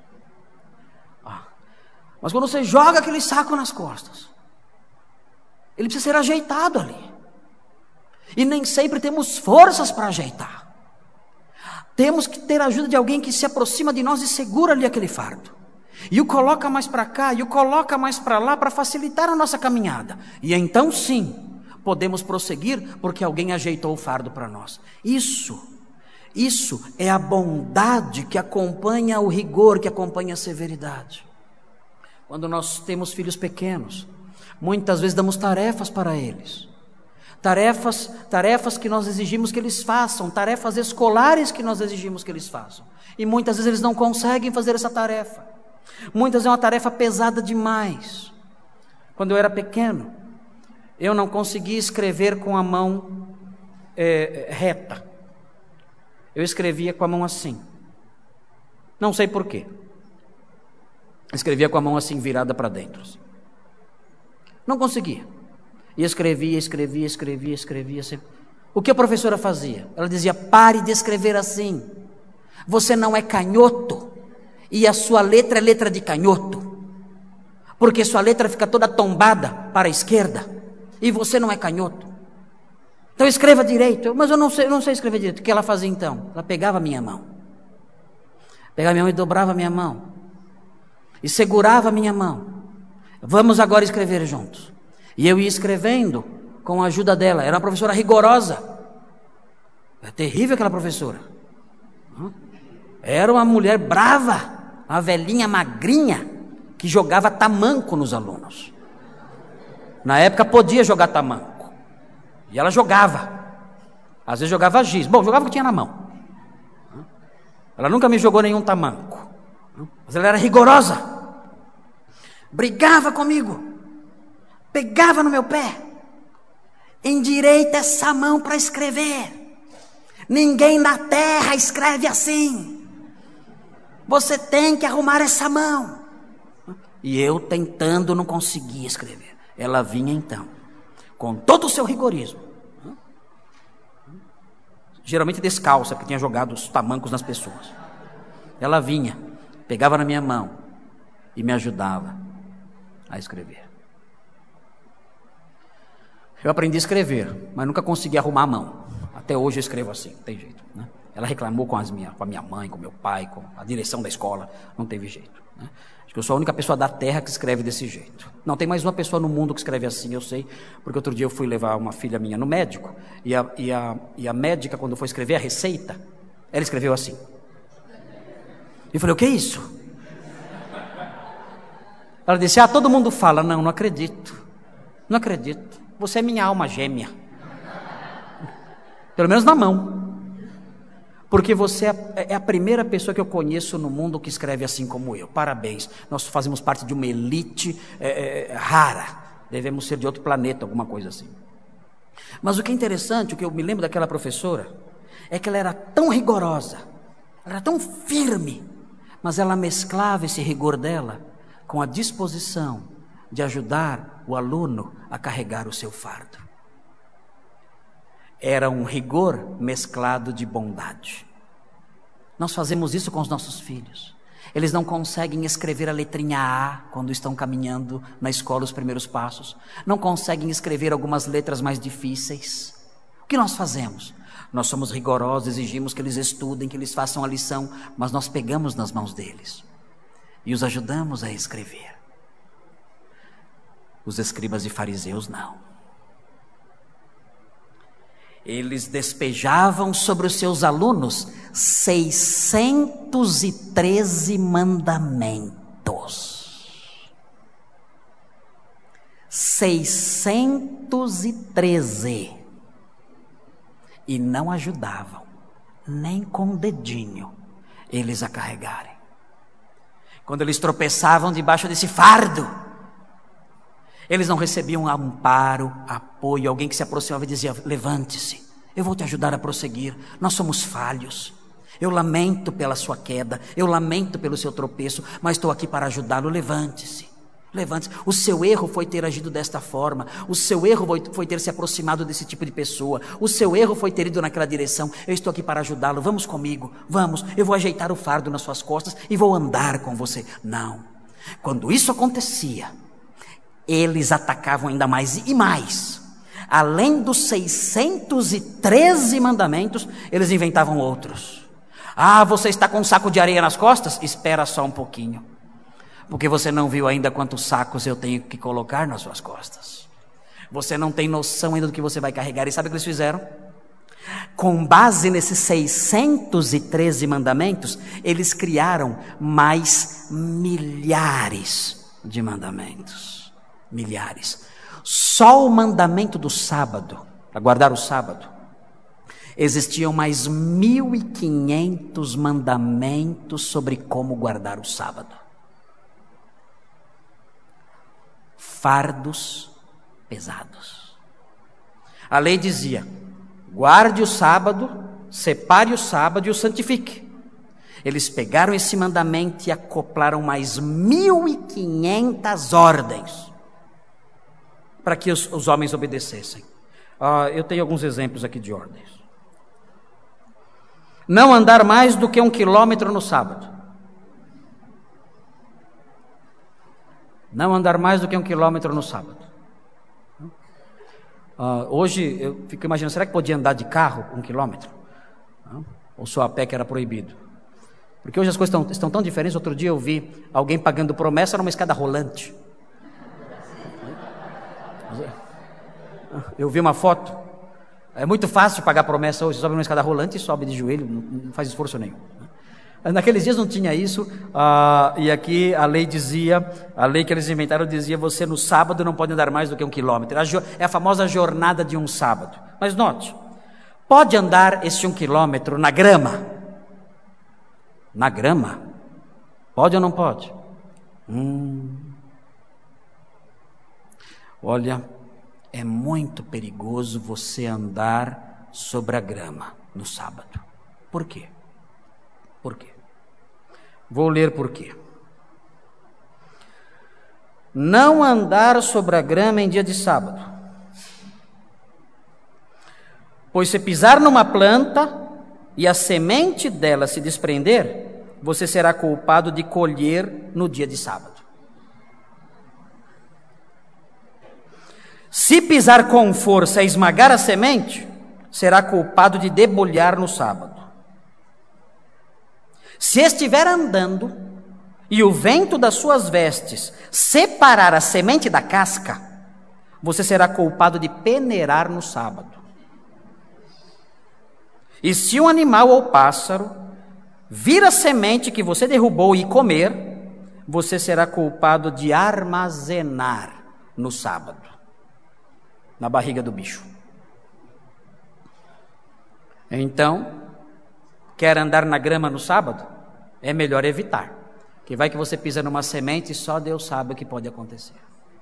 Mas quando você joga aquele saco nas costas, ele precisa ser ajeitado ali, e nem sempre temos forças para ajeitar. Temos que ter a ajuda de alguém que se aproxima de nós e segura ali aquele fardo. E o coloca mais para cá, e o coloca mais para lá, para facilitar a nossa caminhada. E então sim, podemos prosseguir, porque alguém ajeitou o fardo para nós. Isso é a bondade que acompanha o rigor, que acompanha a severidade. Quando nós temos filhos pequenos, muitas vezes damos tarefas para eles. Tarefas que nós exigimos que eles façam, tarefas escolares que nós exigimos que eles façam. E muitas vezes eles não conseguem fazer essa tarefa. Muitas vezes é uma tarefa pesada demais. Quando eu era pequeno, eu não conseguia escrever com a mão reta. Eu escrevia com a mão assim. Não sei porquê. Escrevia com a mão assim, virada para dentro. Assim. Não conseguia. E escrevia. Assim. O que a professora fazia? Ela dizia: pare de escrever assim. Você não é canhoto. E a sua letra é letra de canhoto. Porque sua letra fica toda tombada para a esquerda. E você não é canhoto. Então escreva direito. Mas eu não sei escrever direito. O que ela fazia então? Ela pegava a minha mão. Pegava a minha mão e dobrava a minha mão. E segurava a minha mão. Vamos agora escrever juntos. E eu ia escrevendo com a ajuda dela. Era uma professora rigorosa. É terrível aquela professora. Era uma mulher brava. Uma velhinha magrinha que jogava tamanco nos alunos. Na época podia jogar tamanco. E ela jogava. Às vezes jogava giz. Bom, jogava o que tinha na mão. Ela nunca me jogou nenhum tamanco. Mas ela era rigorosa. Brigava comigo. Pegava no meu pé. Endireita essa mão para escrever. Ninguém na terra escreve assim. Você tem que arrumar essa mão. E eu tentando não conseguia escrever. Ela vinha então, com todo o seu rigorismo. Geralmente descalça, porque tinha jogado os tamancos nas pessoas. Ela vinha, pegava na minha mão e me ajudava a escrever. Eu aprendi a escrever, mas nunca consegui arrumar a mão. Até hoje eu escrevo assim, não tem jeito, né? Ela reclamou com a minha mãe, com meu pai, com a direção da escola, não teve jeito, né? Acho que eu sou a única pessoa da terra que escreve desse jeito. Não tem mais uma pessoa no mundo que escreve assim, eu sei, porque outro dia eu fui levar uma filha minha no médico, e a médica, quando foi escrever a receita, ela escreveu assim. E eu falei: o que é isso? Ela disse: todo mundo fala. Não acredito. Não acredito. Você é minha alma gêmea. Pelo menos na mão. Porque você é a primeira pessoa que eu conheço no mundo que escreve assim como eu. Parabéns. Nós fazemos parte de uma elite rara. Devemos ser de outro planeta, alguma coisa assim. Mas o que é interessante, o que eu me lembro daquela professora, é que ela era tão rigorosa, ela era tão firme, mas ela mesclava esse rigor dela com a disposição de ajudar o aluno a carregar o seu fardo. Era um rigor mesclado de bondade. Nós fazemos isso com os nossos filhos. Eles não conseguem escrever a letrinha A quando estão caminhando na escola os primeiros passos. Não conseguem escrever algumas letras mais difíceis. O que nós fazemos? Nós somos rigorosos, exigimos que eles estudem, que eles façam a lição, mas nós pegamos nas mãos deles e os ajudamos a escrever. Os escribas e fariseus não. Eles despejavam sobre os seus alunos 613 mandamentos. 613. E não ajudavam, nem com o dedinho, eles a carregarem. Quando eles tropeçavam debaixo desse fardo, eles não recebiam amparo, apoio, alguém que se aproximava e dizia: levante-se, eu vou te ajudar a prosseguir, nós somos falhos, eu lamento pela sua queda, eu lamento pelo seu tropeço, mas estou aqui para ajudá-lo, levante-se. Levante-se. O seu erro foi ter agido desta forma, o seu erro foi ter se aproximado desse tipo de pessoa, o seu erro foi ter ido naquela direção, eu estou aqui para ajudá-lo, vamos comigo, vamos, eu vou ajeitar o fardo nas suas costas e vou andar com você. Não, quando isso acontecia, eles atacavam ainda mais e mais. Além dos 613 mandamentos, eles inventavam outros. Você está com um saco de areia nas costas? Espera só um pouquinho. Porque você não viu ainda quantos sacos eu tenho que colocar nas suas costas. Você não tem noção ainda do que você vai carregar. E sabe o que eles fizeram? Com base nesses 613 mandamentos, eles criaram mais milhares de mandamentos. Milhares. Só o mandamento do sábado, para guardar o sábado, existiam mais 1.500 mandamentos sobre como guardar o sábado. Fardos pesados. A lei dizia: guarde o sábado, separe o sábado e o santifique. Eles pegaram esse mandamento e acoplaram mais 1.500 ordens para que os homens obedecessem. Eu tenho alguns exemplos aqui de ordens. Não andar mais do que 1 quilômetro no sábado. Não andar mais do que 1 quilômetro no sábado. Hoje eu fico imaginando, será que podia andar de carro 1 quilômetro? Ou só a pé que era proibido? Porque hoje as coisas estão tão diferentes. Outro dia eu vi alguém pagando promessa numa escada rolante. Eu vi uma foto. É muito fácil pagar promessa hoje. Você sobe numa escada rolante e sobe de joelho, não faz esforço nenhum. Naqueles dias não tinha isso, e aqui a lei que eles inventaram dizia: você no sábado não pode andar mais do que 1 quilômetro. É a famosa jornada de um sábado. Mas note, pode andar esse 1 quilômetro na grama? Na grama? Pode ou não pode? Olha, é muito perigoso você andar sobre a grama no sábado. Por quê? Por quê? Vou ler por quê. Não andar sobre a grama em dia de sábado. Pois se pisar numa planta e a semente dela se desprender, você será culpado de colher no dia de sábado. Se pisar com força e esmagar a semente, será culpado de debulhar no sábado. Se estiver andando e o vento das suas vestes separar a semente da casca, você será culpado de peneirar no sábado. E se um animal ou pássaro vir a semente que você derrubou e comer, você será culpado de armazenar no sábado, na barriga do bicho. Então, quer andar na grama no sábado? É melhor evitar. Que vai que você pisa numa semente e só Deus sabe o que pode acontecer.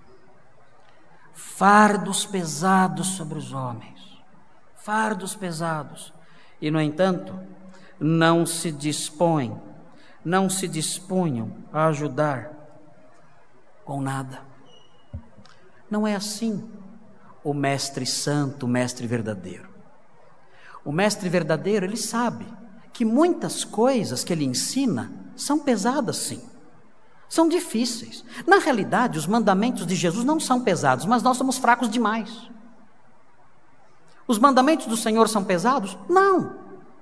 Fardos pesados sobre os homens. Fardos pesados. E, no entanto, não se dispunham a ajudar com nada. Não é assim o mestre santo, o mestre verdadeiro. O mestre verdadeiro, ele sabe que muitas coisas que ele ensina são pesadas, sim. São difíceis. Na realidade, os mandamentos de Jesus não são pesados, mas nós somos fracos demais. Os mandamentos do Senhor são pesados? Não.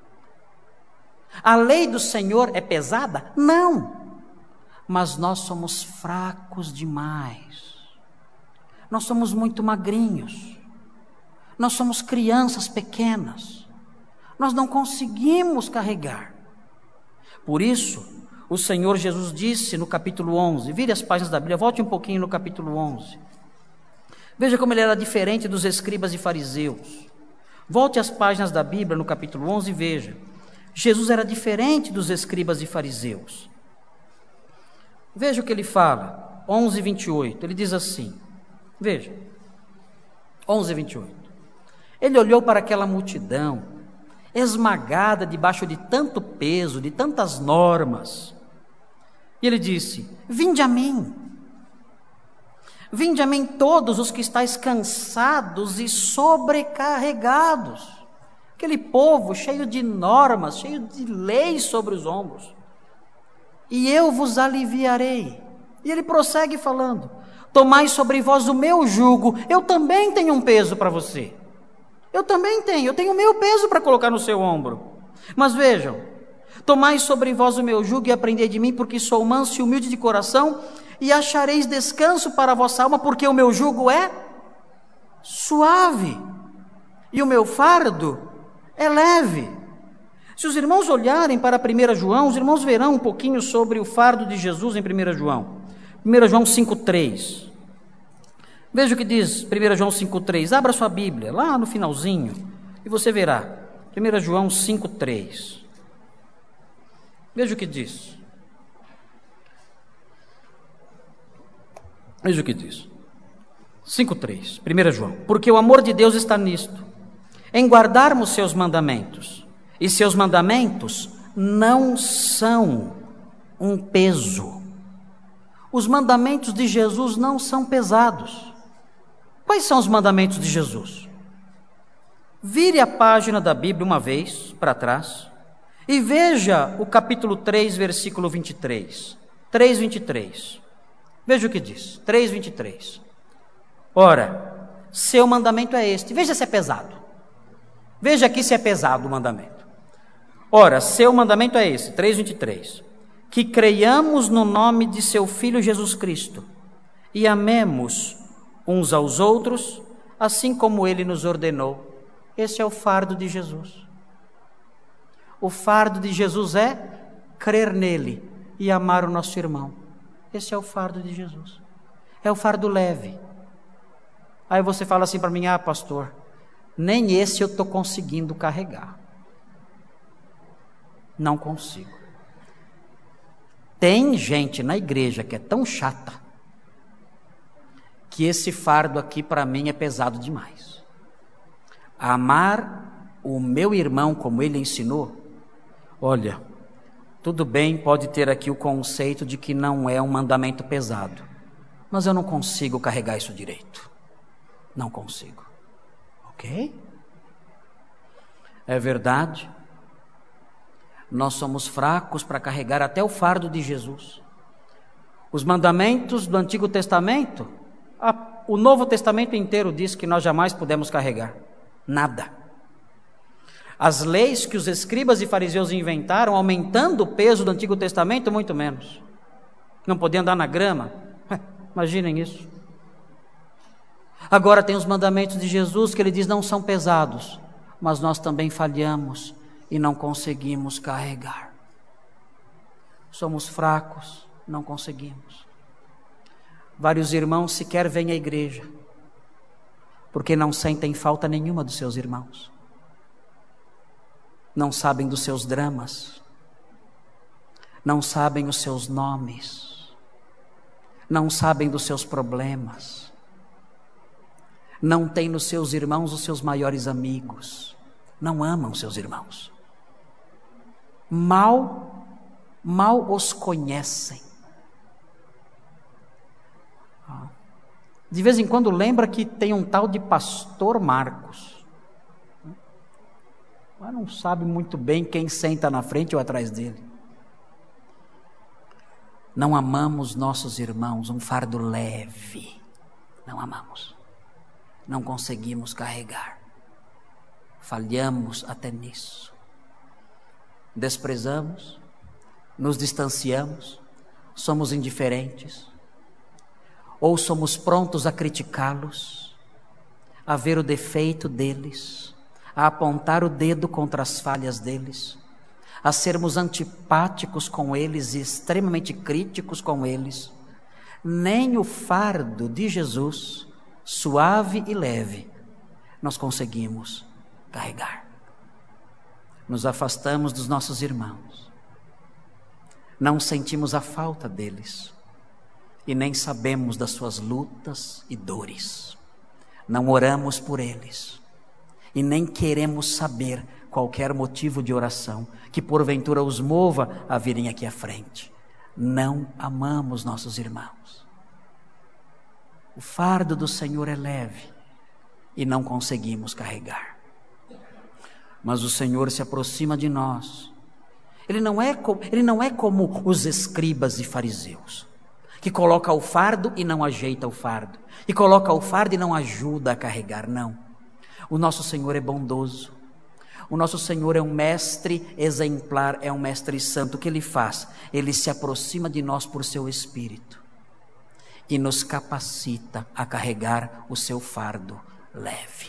A lei do Senhor é pesada? Não. Mas nós somos fracos demais. Nós somos muito magrinhos. Nós somos crianças pequenas. Nós não conseguimos carregar. Por isso, o Senhor Jesus disse no capítulo 11, vire as páginas da Bíblia, volte um pouquinho no capítulo 11. Veja como ele era diferente dos escribas e fariseus. Volte as páginas da Bíblia no capítulo 11 e veja. Jesus era diferente dos escribas e fariseus. Veja o que ele fala, 11:28, ele diz assim, veja, 11:28. Ele olhou para aquela multidão, esmagada debaixo de tanto peso, de tantas normas, e ele disse: vinde a mim todos os que estáis cansados e sobrecarregados. Aquele povo cheio de normas, cheio de leis sobre os ombros, e eu vos aliviarei. E ele prossegue falando: tomai sobre vós o meu jugo. Eu também tenho um peso para você. Eu tenho o meu peso para colocar no seu ombro. Mas vejam, Tomai sobre vós o meu jugo e aprendei de mim, porque sou manso e humilde de coração, e achareis descanso para a vossa alma, porque o meu jugo é suave e o meu fardo é leve. Se os irmãos olharem para 1 João, os irmãos verão um pouquinho sobre o fardo de Jesus em 1 João. 1 João 5,3. Veja o que diz 1 João 5,3. Abra sua Bíblia, lá no finalzinho, e você verá. 1 João 5,3. Veja o que diz. Veja o que diz. 5,3. 1 João. Porque o amor de Deus está nisto, em guardarmos seus mandamentos. E seus mandamentos não são um peso. Os mandamentos de Jesus não são pesados. Quais são os mandamentos de Jesus? Vire a página da Bíblia uma vez para trás e veja o capítulo 3, versículo 23. 3:23. Veja o que diz. 3:23. Ora, seu mandamento é este. Veja se é pesado. Veja aqui se é pesado o mandamento. Ora, seu mandamento é esse, 3:23, que creiamos no nome de seu Filho Jesus Cristo e amemos uns aos outros, assim como Ele nos ordenou. Esse é o fardo de Jesus. O fardo de Jesus é crer nele e amar o nosso irmão. Esse é o fardo de Jesus. É o fardo leve. Aí você fala assim para mim, pastor, nem esse eu estou conseguindo carregar. Não consigo. Tem gente na igreja que é tão chata que esse fardo aqui para mim é pesado demais. Amar o meu irmão como ele ensinou, olha, tudo bem, pode ter aqui o conceito de que não é um mandamento pesado, mas eu não consigo carregar isso direito. Não consigo. Ok? É verdade. Nós somos fracos para carregar até o fardo de Jesus. Os mandamentos do Antigo Testamento, o Novo Testamento inteiro diz que nós jamais podemos carregar. Nada. As leis que os escribas e fariseus inventaram, aumentando o peso do Antigo Testamento, muito menos. Não podia andar na grama. Imaginem isso. Agora tem os mandamentos de Jesus que ele diz não são pesados, mas nós também falhamos e não conseguimos carregar. Somos fracos, não conseguimos. Vários irmãos sequer vêm à igreja, porque não sentem falta nenhuma dos seus irmãos. Não sabem dos seus dramas, não sabem os seus nomes, não sabem dos seus problemas, não têm nos seus irmãos os seus maiores amigos, não amam seus irmãos. Mal os conhecem. De vez em quando lembra que tem um tal de pastor Marcos, mas não sabe muito bem quem senta na frente ou atrás dele. Não amamos nossos irmãos, um fardo leve, não amamos, não conseguimos carregar, falhamos até nisso. Desprezamos, nos distanciamos, somos indiferentes, ou somos prontos a criticá-los, a ver o defeito deles, a apontar o dedo contra as falhas deles, a sermos antipáticos com eles e extremamente críticos com eles. Nem o fardo de Jesus, suave e leve, nós conseguimos carregar. Nos afastamos dos nossos irmãos, não sentimos a falta deles e nem sabemos das suas lutas e dores. Não oramos por eles e nem queremos saber qualquer motivo de oração que porventura os mova a virem aqui à frente. Não amamos nossos irmãos. O fardo do Senhor é leve e não conseguimos carregar. Mas o Senhor se aproxima de nós. Ele não é como os escribas e fariseus, que coloca o fardo e não ajeita o fardo, e coloca o fardo e não ajuda a carregar, não. O nosso Senhor é bondoso. O nosso Senhor é um mestre exemplar, é um mestre santo. O que Ele faz? Ele se aproxima de nós por seu Espírito e nos capacita a carregar o seu fardo leve.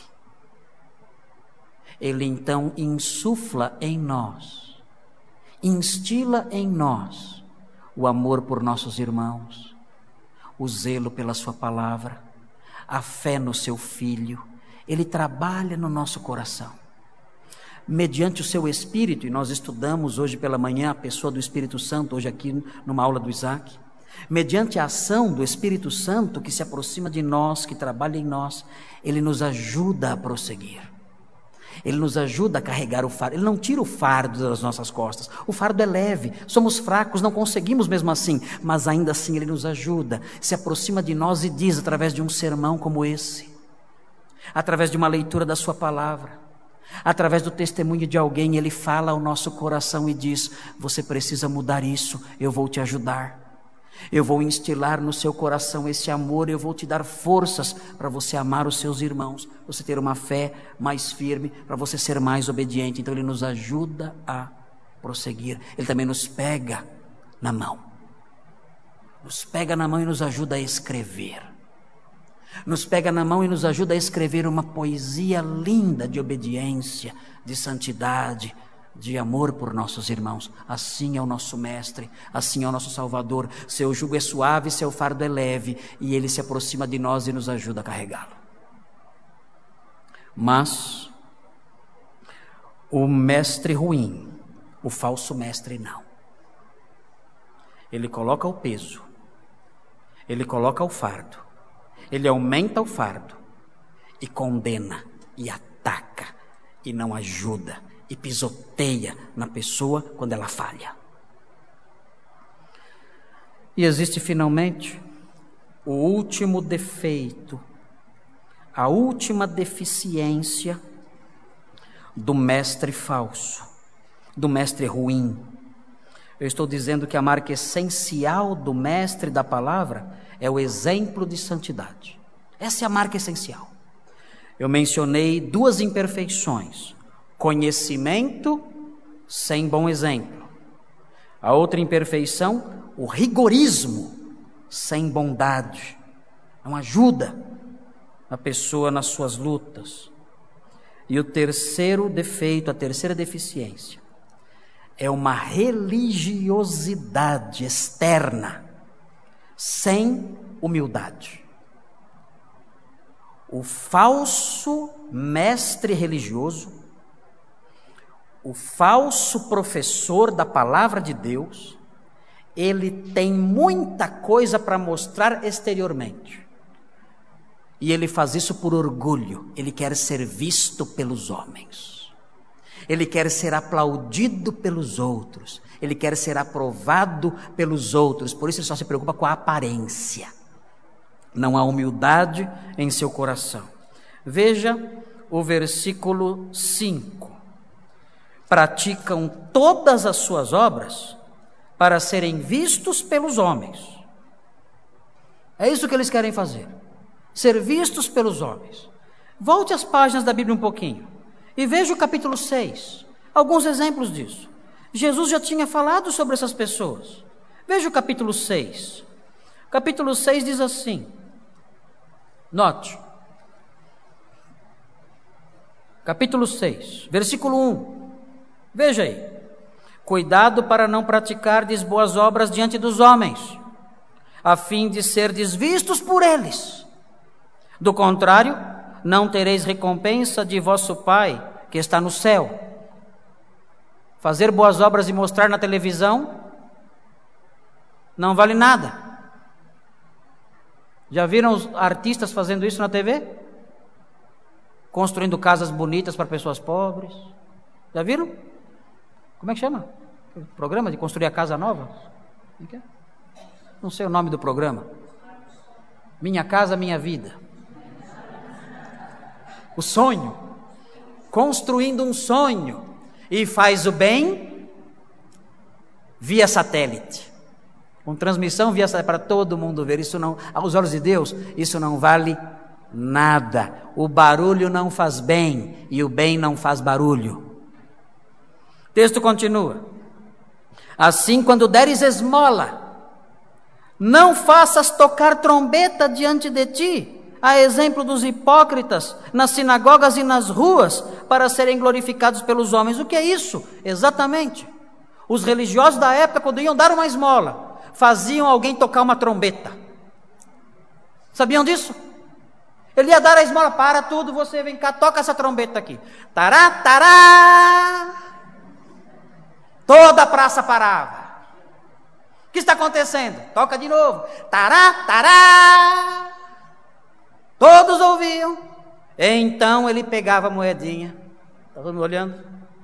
Ele então insufla em nós, instila em nós o amor por nossos irmãos, o zelo pela sua palavra, a fé no seu Filho. Ele trabalha no nosso coração. Mediante o seu Espírito, e nós estudamos hoje pela manhã a pessoa do Espírito Santo, hoje aqui numa aula do Isaac, mediante a ação do Espírito Santo que se aproxima de nós, que trabalha em nós, Ele nos ajuda a prosseguir. Ele nos ajuda a carregar o fardo. Ele não tira o fardo das nossas costas. O fardo é leve, somos fracos, não conseguimos mesmo assim, mas ainda assim Ele nos ajuda, se aproxima de nós e diz, através de um sermão como esse, através de uma leitura da sua palavra, através do testemunho de alguém, Ele fala ao nosso coração e diz: você precisa mudar isso, eu vou te ajudar. Eu vou instilar no seu coração esse amor, eu vou te dar forças para você amar os seus irmãos, você ter uma fé mais firme, para você ser mais obediente. Então Ele nos ajuda a prosseguir. Ele também nos pega na mão. Nos pega na mão e nos ajuda a escrever. Nos pega na mão e nos ajuda a escrever uma poesia linda de obediência, de santidade, de amor por nossos irmãos. Assim é o nosso Mestre, assim é o nosso Salvador. Seu jugo é suave, seu fardo é leve, e Ele se aproxima de nós e nos ajuda a carregá-lo. Mas o mestre ruim, o falso mestre, não. Ele coloca o peso, ele coloca o fardo, ele aumenta o fardo e condena, e ataca, e não ajuda, e pisoteia na pessoa quando ela falha. E existe finalmente o último defeito, a última deficiência do mestre falso, do mestre ruim. Eu estou dizendo que a marca essencial do mestre da palavra é o exemplo de santidade. Essa é a marca essencial. Eu mencionei duas imperfeições: conhecimento sem bom exemplo. A outra imperfeição, o rigorismo sem bondade. Não ajuda a pessoa nas suas lutas. E o terceiro defeito, a terceira deficiência, é uma religiosidade externa, sem humildade. O falso mestre religioso, o falso professor da palavra de Deus, ele tem muita coisa para mostrar exteriormente. E ele faz isso por orgulho. Ele quer ser visto pelos homens. Ele quer ser aplaudido pelos outros. Ele quer ser aprovado pelos outros. Por isso ele só se preocupa com a aparência. Não há humildade em seu coração. Veja o versículo 5. Praticam todas as suas obras para serem vistos pelos homens. É isso que eles querem fazer. Ser vistos pelos homens. Volte às páginas da Bíblia um pouquinho e veja o capítulo 6. Alguns exemplos disso. Jesus já tinha falado sobre essas pessoas. Veja o capítulo 6. O capítulo 6 diz assim. Note. Capítulo 6, versículo 1. Veja aí. Cuidado para não praticardes boas obras diante dos homens, a fim de serdes vistos por eles. Do contrário, não tereis recompensa de vosso Pai que está no céu. Fazer boas obras e mostrar na televisão não vale nada. Já viram os artistas fazendo isso na TV? Construindo casas bonitas para pessoas pobres. Já viram? Como é que chama? O programa de construir a casa nova? Não sei o nome do programa. Minha Casa Minha Vida. O sonho. Construindo um sonho. E faz o bem via satélite. Com transmissão via satélite para todo mundo ver. Isso não, aos olhos de Deus, isso não vale nada. O barulho não faz bem e o bem não faz barulho. texto continua: assim, quando deres esmola, não faças tocar trombeta diante de ti, a exemplo dos hipócritas, nas sinagogas e nas ruas, para serem glorificados pelos homens. O que é isso? Exatamente. Os religiosos da época, quando iam dar uma esmola, faziam alguém tocar uma trombeta. Sabiam disso? Ele ia dar a esmola, para tudo, você vem cá, toca essa trombeta aqui. Tará, tará. Toda a praça parava. O que está acontecendo? Toca de novo. Tará, tará. Todos ouviam. Então ele pegava a moedinha. Está todo mundo olhando?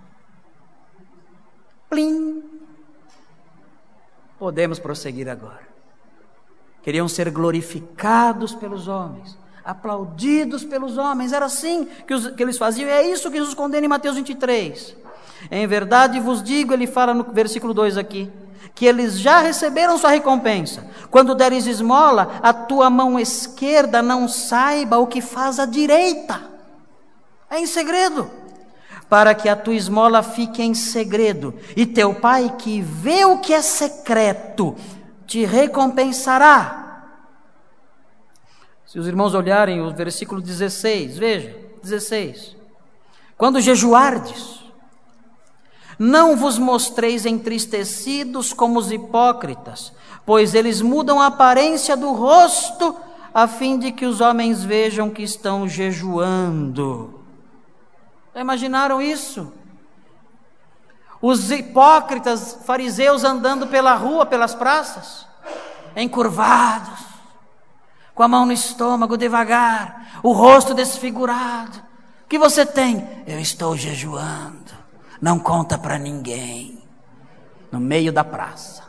Plim. Podemos prosseguir agora. Queriam ser glorificados pelos homens, aplaudidos pelos homens. Era assim que eles faziam. É isso que Jesus condena em Mateus 23. Em verdade vos digo, ele fala no versículo 2 aqui, que eles já receberam sua recompensa. Quando deres esmola, a tua mão esquerda não saiba o que faz a direita. É em segredo. Para que a tua esmola fique em segredo. E teu pai que vê o que é secreto, te recompensará. Se os irmãos olharem o versículo 16, veja, 16. Quando jejuardes, não vos mostreis entristecidos como os hipócritas, pois eles mudam a aparência do rosto, a fim de que os homens vejam que estão jejuando. Já imaginaram isso? Os hipócritas, fariseus andando pela rua, pelas praças, encurvados, com a mão no estômago, devagar, o rosto desfigurado. O que você tem? Eu estou jejuando. Não conta para ninguém. No meio da praça,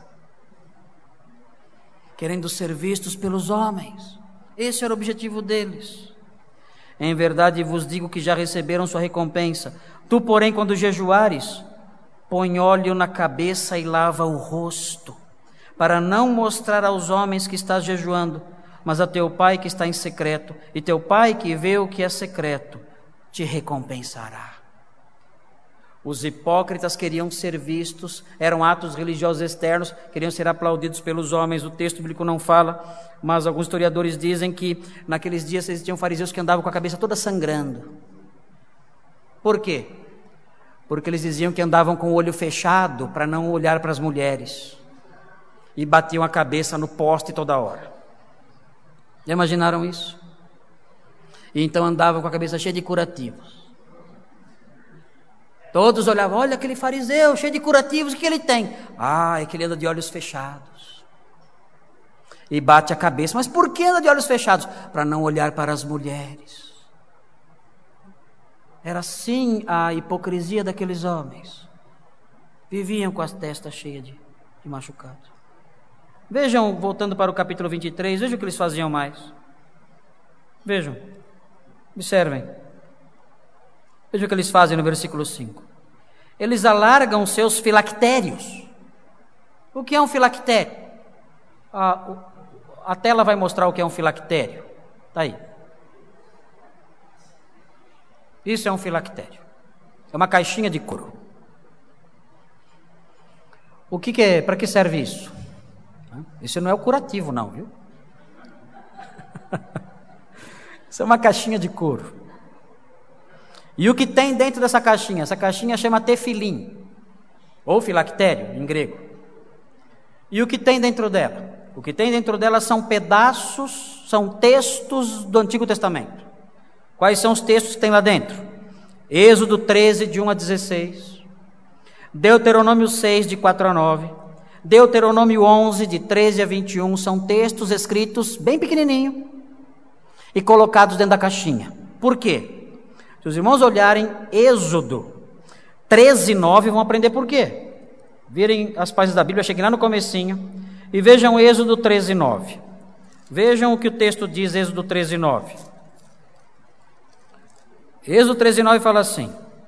querendo ser vistos pelos homens. Esse era o objetivo deles. Em verdade vos digo que já receberam sua recompensa. Tu, porém, quando jejuares, põe óleo na cabeça e lava o rosto, para não mostrar aos homens que estás jejuando, mas a teu pai que está em secreto, e teu pai que vê o que é secreto, te recompensará. Os hipócritas queriam ser vistos, eram atos religiosos externos, queriam ser aplaudidos pelos homens. O texto bíblico não fala, mas alguns historiadores dizem que naqueles dias existiam fariseus que andavam com a cabeça toda sangrando. Por quê? Porque eles diziam que andavam com o olho fechado para não olhar para as mulheres, e batiam a cabeça no poste toda hora. Já imaginaram isso? E então andavam com a cabeça cheia de curativos. Todos olhavam, olha aquele fariseu cheio de curativos, o que ele tem? Ah, é que ele anda de olhos fechados. E bate a cabeça. Mas por que anda de olhos fechados? Para não olhar para as mulheres. Era assim a hipocrisia daqueles homens. Viviam com as testas cheias de machucados. Vejam, voltando para o capítulo 23, vejam o que eles faziam mais. Vejam, observem. Veja o que eles fazem no versículo 5. Eles alargam seus filactérios. O que é um filactério? A tela vai mostrar o que é um filactério. Está aí. Isso é um filactério. É uma caixinha de couro. O que é? Para que serve isso? Isso não é o curativo, não, viu? Isso é uma caixinha de couro. E o que tem dentro dessa caixinha? Essa caixinha chama tefilim, ou filactério, em grego. E o que tem dentro dela? O que tem dentro dela são pedaços, são textos do Antigo Testamento. Quais são os textos que tem lá dentro? Êxodo 13, de 1 a 16. Deuteronômio 6, de 4 a 9. Deuteronômio 11, de 13 a 21. São textos escritos bem pequenininho e colocados dentro da caixinha. Por quê? Se os irmãos olharem Êxodo 13, 9, vão aprender por quê. Virem as páginas da Bíblia, cheguem lá no comecinho e vejam Êxodo 13, 9. Vejam o que o texto diz, Êxodo 13, 9. Êxodo 13, 9 fala assim: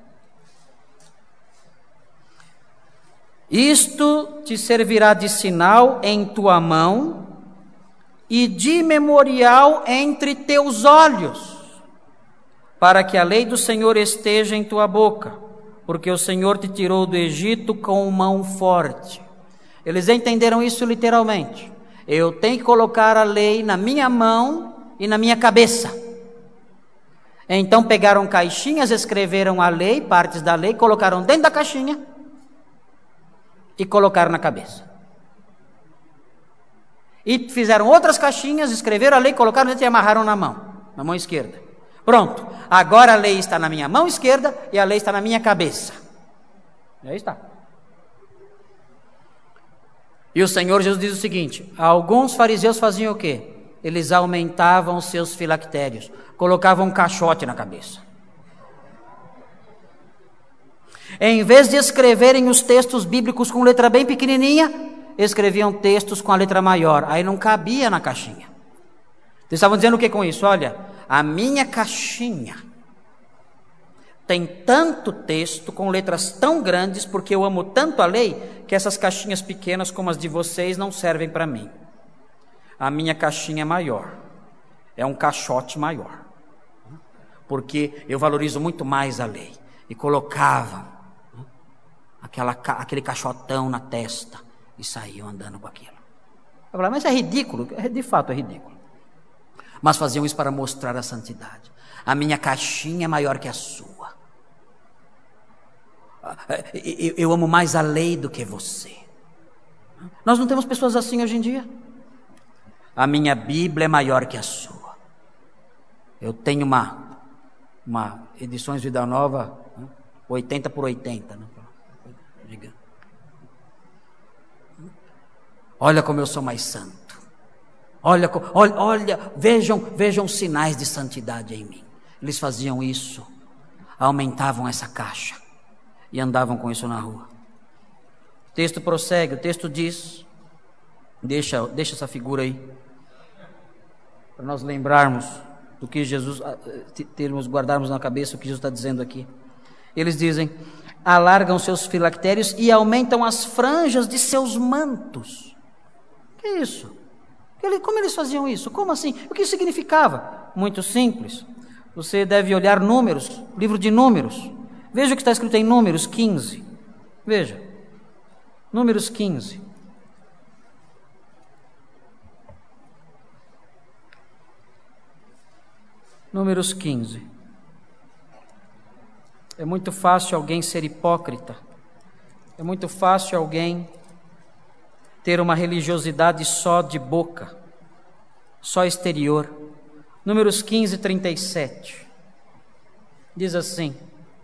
isto te servirá de sinal em tua mão e de memorial entre teus olhos, para que a lei do Senhor esteja em tua boca, porque o Senhor te tirou do Egito com mão forte. Eles entenderam isso literalmente. Eu tenho que colocar a lei na minha mão e na minha cabeça. Então pegaram caixinhas, escreveram a lei, partes da lei, colocaram dentro da caixinha e colocaram na cabeça. E fizeram outras caixinhas, escreveram a lei, colocaram dentro e amarraram na mão esquerda. Pronto, agora a lei está na minha mão esquerda e a lei está na minha cabeça. E aí está. E o Senhor Jesus diz o seguinte: alguns fariseus faziam o quê? Eles aumentavam os seus filactérios, colocavam um caixote na cabeça. Em vez de escreverem os textos bíblicos com letra bem pequenininha, escreviam textos com a letra maior. Aí não cabia na caixinha. Eles estavam dizendo o que com isso? Olha, a minha caixinha tem tanto texto com letras tão grandes, porque eu amo tanto a lei, que essas caixinhas pequenas como as de vocês não servem para mim. A minha caixinha é maior, é um caixote maior, porque eu valorizo muito mais a lei. E colocavam aquele caixotão na testa e saíam andando com aquilo. Eu falava, mas é ridículo, de fato é ridículo. Mas faziam isso para mostrar a santidade. A minha caixinha é maior que a sua. Eu amo mais a lei do que você. Nós não temos pessoas assim hoje em dia? A minha Bíblia é maior que a sua. Eu tenho uma Edições Vida Nova, 80 por 80. Diga. Olha como eu sou mais santo. Olha, vejam os sinais de santidade em mim. Eles faziam isso, aumentavam essa caixa e andavam com isso na rua. O texto prossegue, o texto diz, deixa essa figura aí, para nós lembrarmos do que Jesus, guardarmos na cabeça o que Jesus está dizendo aqui. Eles dizem, alargam seus filactérios e aumentam as franjas de seus mantos. Que é isso? Como eles faziam isso? Como assim? O que significava? Muito simples. Você deve olhar Números, livro de Números. Veja o que está escrito em Números 15. Veja. Números 15. Números 15. É muito fácil alguém ser hipócrita. É muito fácil alguém ter uma religiosidade só de boca, só exterior. Números 15, 37. Diz assim.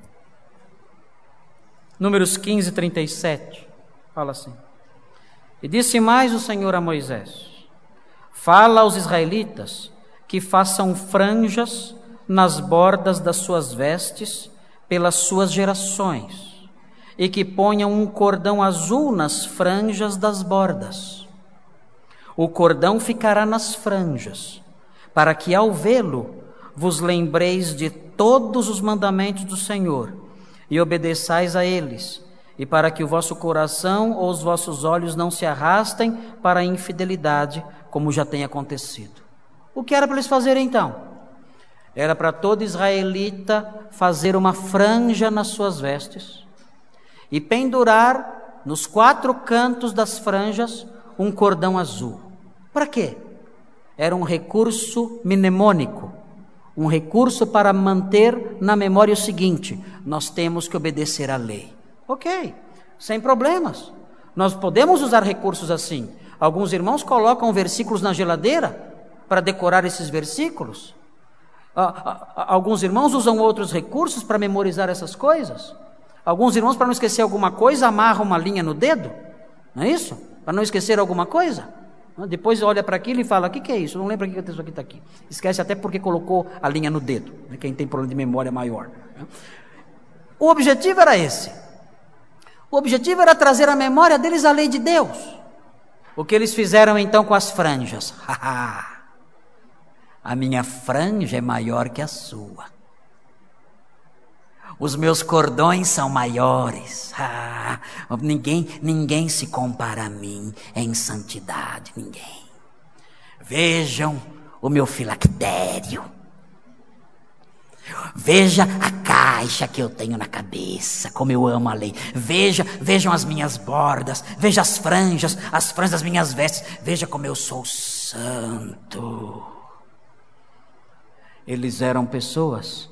Números 15, 37. Fala assim. E disse mais o Senhor a Moisés: fala aos israelitas que façam franjas nas bordas das suas vestes pelas suas gerações, e que ponham um cordão azul nas franjas das bordas. O cordão ficará nas franjas, para que ao vê-lo vos lembreis de todos os mandamentos do Senhor e obedeçais a eles, e para que o vosso coração ou os vossos olhos não se arrastem para a infidelidade, como já tem acontecido. O que era para eles fazerem então? Era para todo israelita fazer uma franja nas suas vestes e pendurar nos 4 cantos das franjas um cordão azul. Para quê? Era um recurso mnemônico, um recurso para manter na memória o seguinte: nós temos que obedecer à lei. Ok, sem problemas. Nós podemos usar recursos assim. Alguns irmãos colocam versículos na geladeira para decorar esses versículos. Alguns irmãos usam outros recursos para memorizar essas coisas. Alguns irmãos, para não esquecer alguma coisa, amarram uma linha no dedo. Não é isso? Para não esquecer alguma coisa. Depois olha para aquilo e fala: o que é isso? Não lembra que isso aqui está aqui. Esquece até porque colocou a linha no dedo. Quem tem problema de memória maior. O objetivo era esse. O objetivo era trazer à memória deles a lei de Deus. O que eles fizeram então com as franjas? A minha franja é maior que a sua. Os meus cordões são maiores. Ninguém se compara a mim em santidade, ninguém. Vejam o meu filactério.
Veja a caixa que eu tenho na cabeça, como eu amo a lei. Vejam as minhas bordas, veja as franjas das minhas vestes. Veja como eu sou santo.
Eles eram pessoas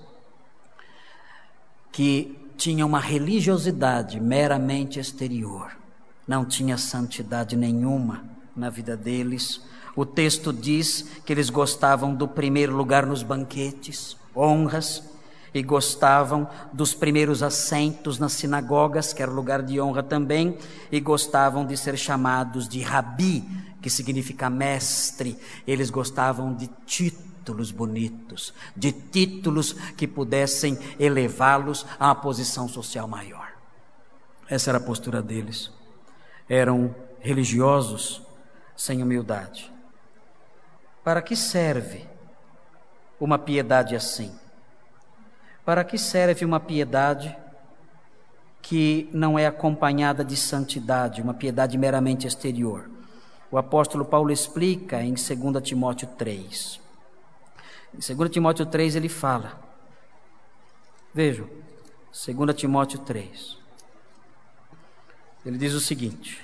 que tinham uma religiosidade meramente exterior. Não tinha santidade nenhuma na vida deles. O texto diz que eles gostavam do primeiro lugar nos banquetes, honras, e gostavam dos primeiros assentos nas sinagogas, que era lugar de honra também, e gostavam de ser chamados de rabi, que significa mestre. Eles gostavam de títulos bonitos, de títulos que pudessem elevá-los a uma posição social maior. Essa era a postura deles. Eram religiosos sem humildade. Para que serve uma piedade assim? Para que serve uma piedade que não é acompanhada de santidade, uma piedade meramente exterior? O apóstolo Paulo explica em 2 Timóteo 3. Em 2 Timóteo 3 ele fala, vejam, 2 Timóteo 3. Ele diz o seguinte: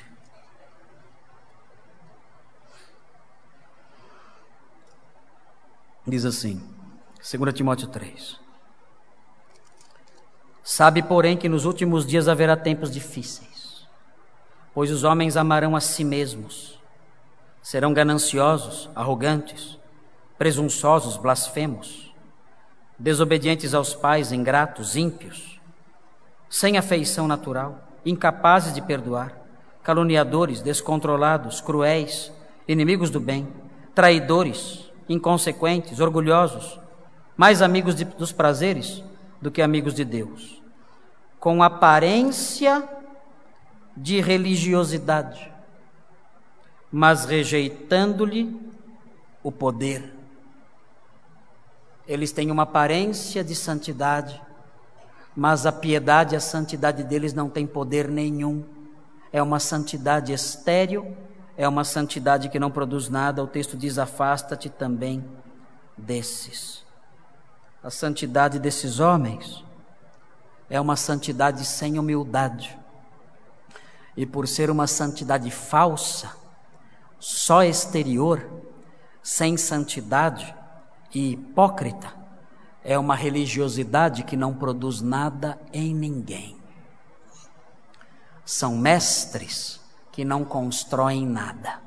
diz assim, 2 Timóteo 3. Sabe, porém, que nos últimos dias haverá tempos difíceis, pois os homens amarão a si mesmos, serão gananciosos, arrogantes, presunçosos, blasfemos, desobedientes aos pais, ingratos, ímpios, sem afeição natural, incapazes de perdoar, caluniadores, descontrolados, cruéis, inimigos do bem, traidores, inconsequentes, orgulhosos, mais amigos dos prazeres do que amigos de Deus, com aparência de religiosidade, mas rejeitando-lhe o poder. Eles têm uma aparência de santidade, mas a piedade e a santidade deles não tem poder nenhum. É uma santidade estéril, é uma santidade que não produz nada. O texto diz: afasta-te também desses. A santidade desses homens é uma santidade sem humildade. E por ser uma santidade falsa, só exterior, sem santidade e hipócrita, é uma religiosidade que não produz nada em ninguém. São mestres que não constroem nada.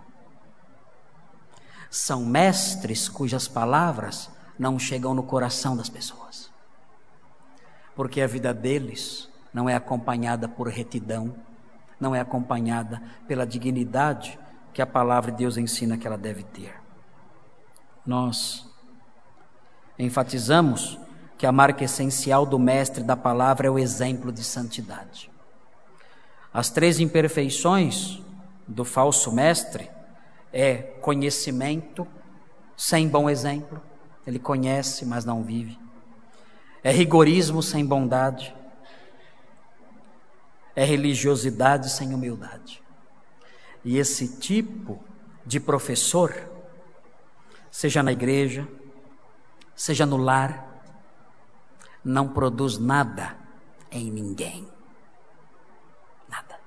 São mestres cujas palavras não chegam no coração das pessoas, porque a vida deles não é acompanhada por retidão, não é acompanhada pela dignidade que a palavra de Deus ensina que ela deve ter. Nós enfatizamos que a marca essencial do mestre da palavra é o exemplo de santidade. As 3 imperfeições do falso mestre é conhecimento sem bom exemplo. Ele conhece, mas não vive. É rigorismo sem bondade. É religiosidade sem humildade. E esse tipo de professor, seja na igreja, seja no lar, não produz nada em ninguém. Nada.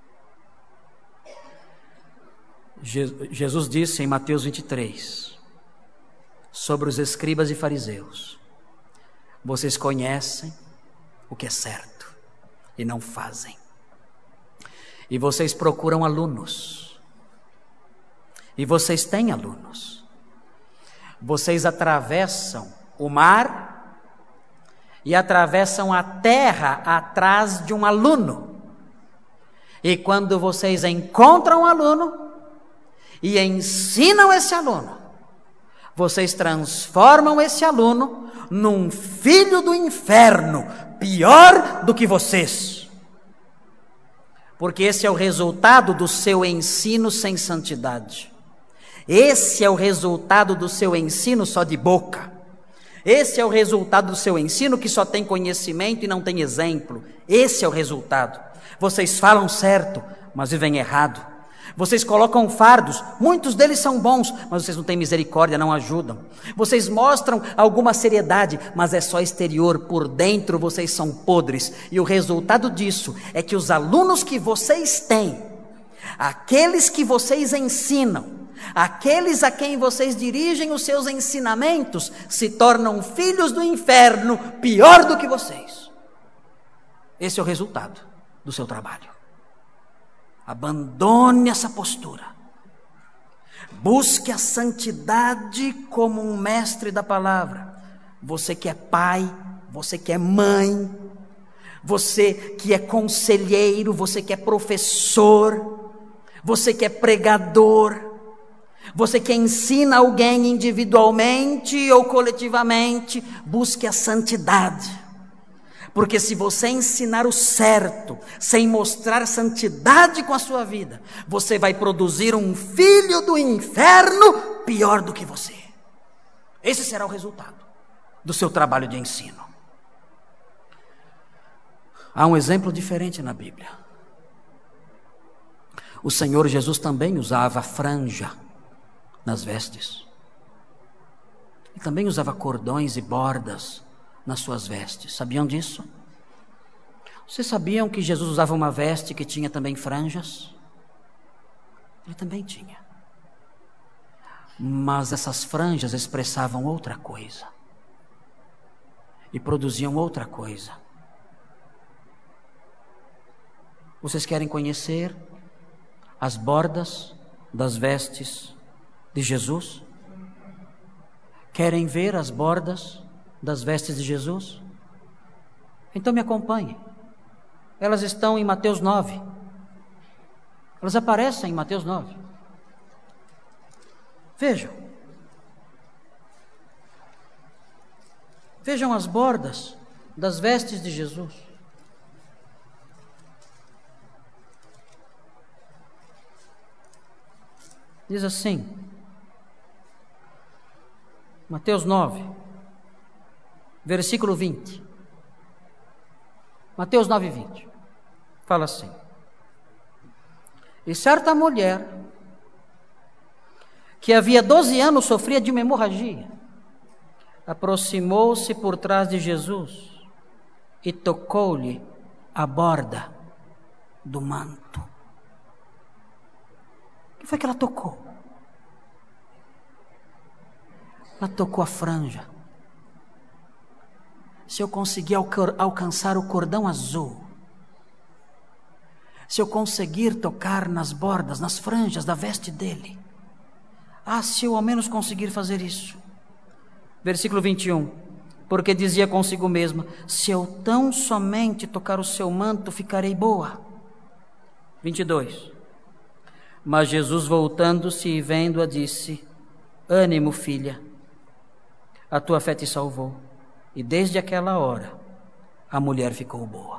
Jesus disse em Mateus 23, sobre os escribas e fariseus: vocês conhecem o que é certo e não fazem. E vocês procuram alunos. E vocês têm alunos. Vocês atravessam o mar e atravessam a terra atrás de um aluno. E quando vocês encontram um aluno e ensinam esse aluno, vocês transformam esse aluno num filho do inferno, pior do que vocês. Porque esse é o resultado do seu ensino sem santidade. Esse é o resultado do seu ensino só de boca. Esse é o resultado do seu ensino que só tem conhecimento e não tem exemplo. Esse é o resultado. Vocês falam certo, mas vivem errado.
Vocês colocam fardos, muitos deles são bons, mas vocês não têm misericórdia, não ajudam. Vocês mostram alguma seriedade, mas é só exterior, por dentro vocês são podres. E o resultado disso é que os alunos que vocês têm, aqueles que vocês ensinam, aqueles a quem vocês dirigem os seus ensinamentos, se tornam filhos do inferno, pior do que vocês. Esse é o resultado do seu trabalho. Abandone essa postura. Busque a santidade como um mestre da palavra. Você que é pai, você que é mãe, você que é conselheiro, você que é professor, você que é pregador, você que ensina alguém individualmente ou coletivamente, busque a santidade. Porque se você ensinar o certo, sem mostrar santidade com a sua vida, você vai produzir um filho do inferno pior do que você. Esse será o resultado do seu trabalho de ensino. Há um exemplo diferente na Bíblia. O Senhor Jesus também usava franja nas vestes. E também usava cordões e bordas nas suas vestes. Sabiam disso? Vocês sabiam que Jesus usava uma veste que tinha também franjas? Ele também tinha. Mas essas franjas expressavam outra coisa. E produziam outra coisa. Vocês querem conhecer as bordas das vestes de Jesus? Querem ver as bordas das vestes de Jesus? Então me acompanhe. Elas estão em Mateus 9. Elas aparecem em Mateus 9. Vejam. Vejam as bordas das vestes de Jesus. Diz assim, Mateus 9, versículo 20. Mateus 9, 20. Fala assim: e certa mulher, que havia 12 anos sofria de uma hemorragia, aproximou-se por trás de Jesus e tocou-lhe a borda do manto. O que foi que ela tocou? Ela tocou a franja. Se eu conseguir alcançar o cordão azul, se eu conseguir tocar nas bordas, nas franjas da veste dele, se eu ao menos conseguir fazer isso. Versículo 21, porque dizia consigo mesma: se eu tão somente tocar o seu manto, ficarei boa. 22, mas Jesus, voltando-se e vendo-a, disse: ânimo, filha, a tua fé te salvou. E desde aquela hora, a mulher ficou boa.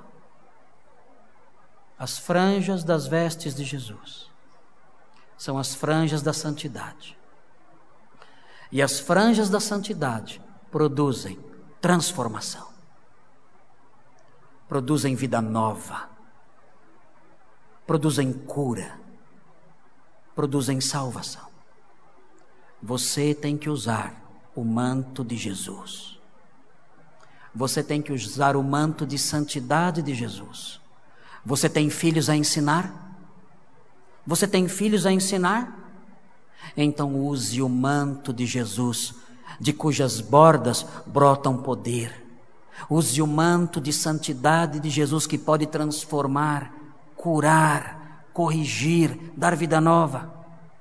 As franjas das vestes de Jesus são as franjas da santidade. E as franjas da santidade produzem transformação, produzem vida nova, produzem cura, produzem salvação. Você tem que usar o manto de Jesus. Você tem que usar o manto de santidade de Jesus. Você tem filhos a ensinar? Você tem filhos a ensinar? Então use o manto de Jesus, de cujas bordas brotam poder. Use o manto de santidade de Jesus, que pode transformar, curar, corrigir, dar vida nova.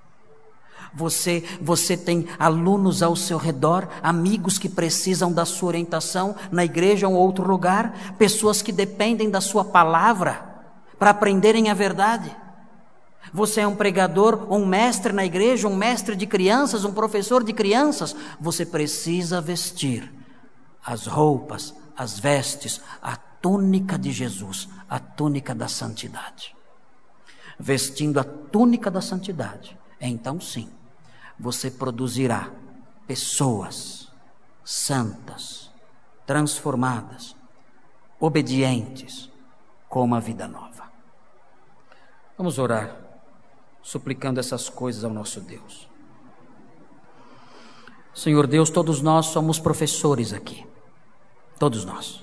Você tem alunos ao seu redor, amigos que precisam da sua orientação na igreja ou outro lugar, pessoas que dependem da sua palavra para aprenderem a verdade. Você é um pregador, um mestre na igreja, um mestre de crianças, um professor de crianças. Você precisa vestir as roupas, as vestes, a túnica de Jesus, a túnica da santidade. Vestindo a túnica da santidade, então sim, você produzirá pessoas santas, transformadas, obedientes, com uma vida nova. Vamos orar
suplicando essas coisas ao nosso Deus. Senhor Deus, todos nós somos professores aqui, todos nós.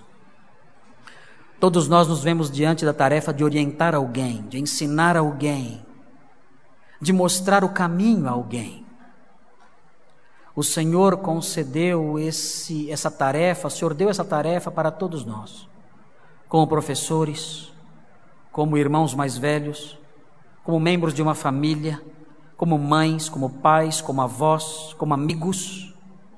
Todos nós nos vemos diante da tarefa de orientar alguém, de ensinar alguém, de mostrar o caminho a alguém. O Senhor concedeu essa tarefa, o Senhor deu essa tarefa para todos nós, como professores, como irmãos mais velhos, como membros de uma família, como mães, como pais, como avós, como amigos,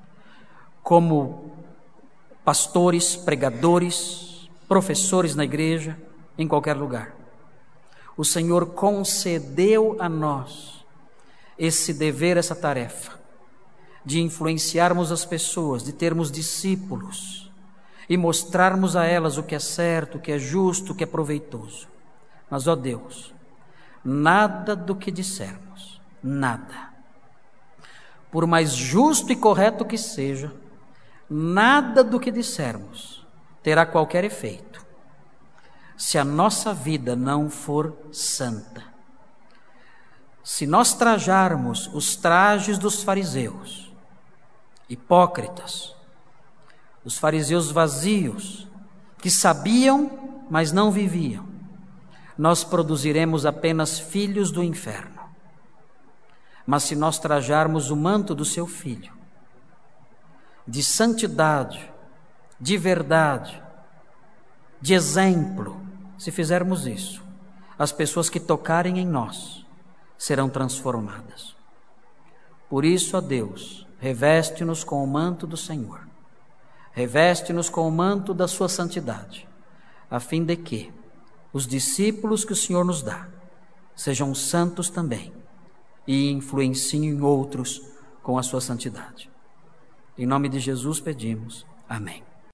como pastores, pregadores, professores na igreja, em qualquer lugar. O Senhor concedeu a nós esse dever, essa tarefa, de influenciarmos as pessoas, de termos discípulos e mostrarmos a elas o que é certo, o que é justo, o que é proveitoso. Mas, ó Deus, nada do que dissermos, nada, por mais justo e correto que seja, nada do que dissermos terá qualquer efeito se a nossa vida não for santa. Se nós trajarmos os trajes dos fariseus, hipócritas, os fariseus vazios, que sabiam, mas não viviam, nós produziremos apenas filhos do inferno. Mas se nós trajarmos o manto do seu Filho, de santidade, de verdade, de exemplo, se fizermos isso, as pessoas que tocarem em nós serão transformadas. Por isso, ó Deus, reveste-nos com o manto do Senhor, reveste-nos com o manto da sua santidade, a fim de que os discípulos que o Senhor nos dá sejam santos também e influenciem outros com a sua santidade. Em nome de Jesus pedimos. Amém.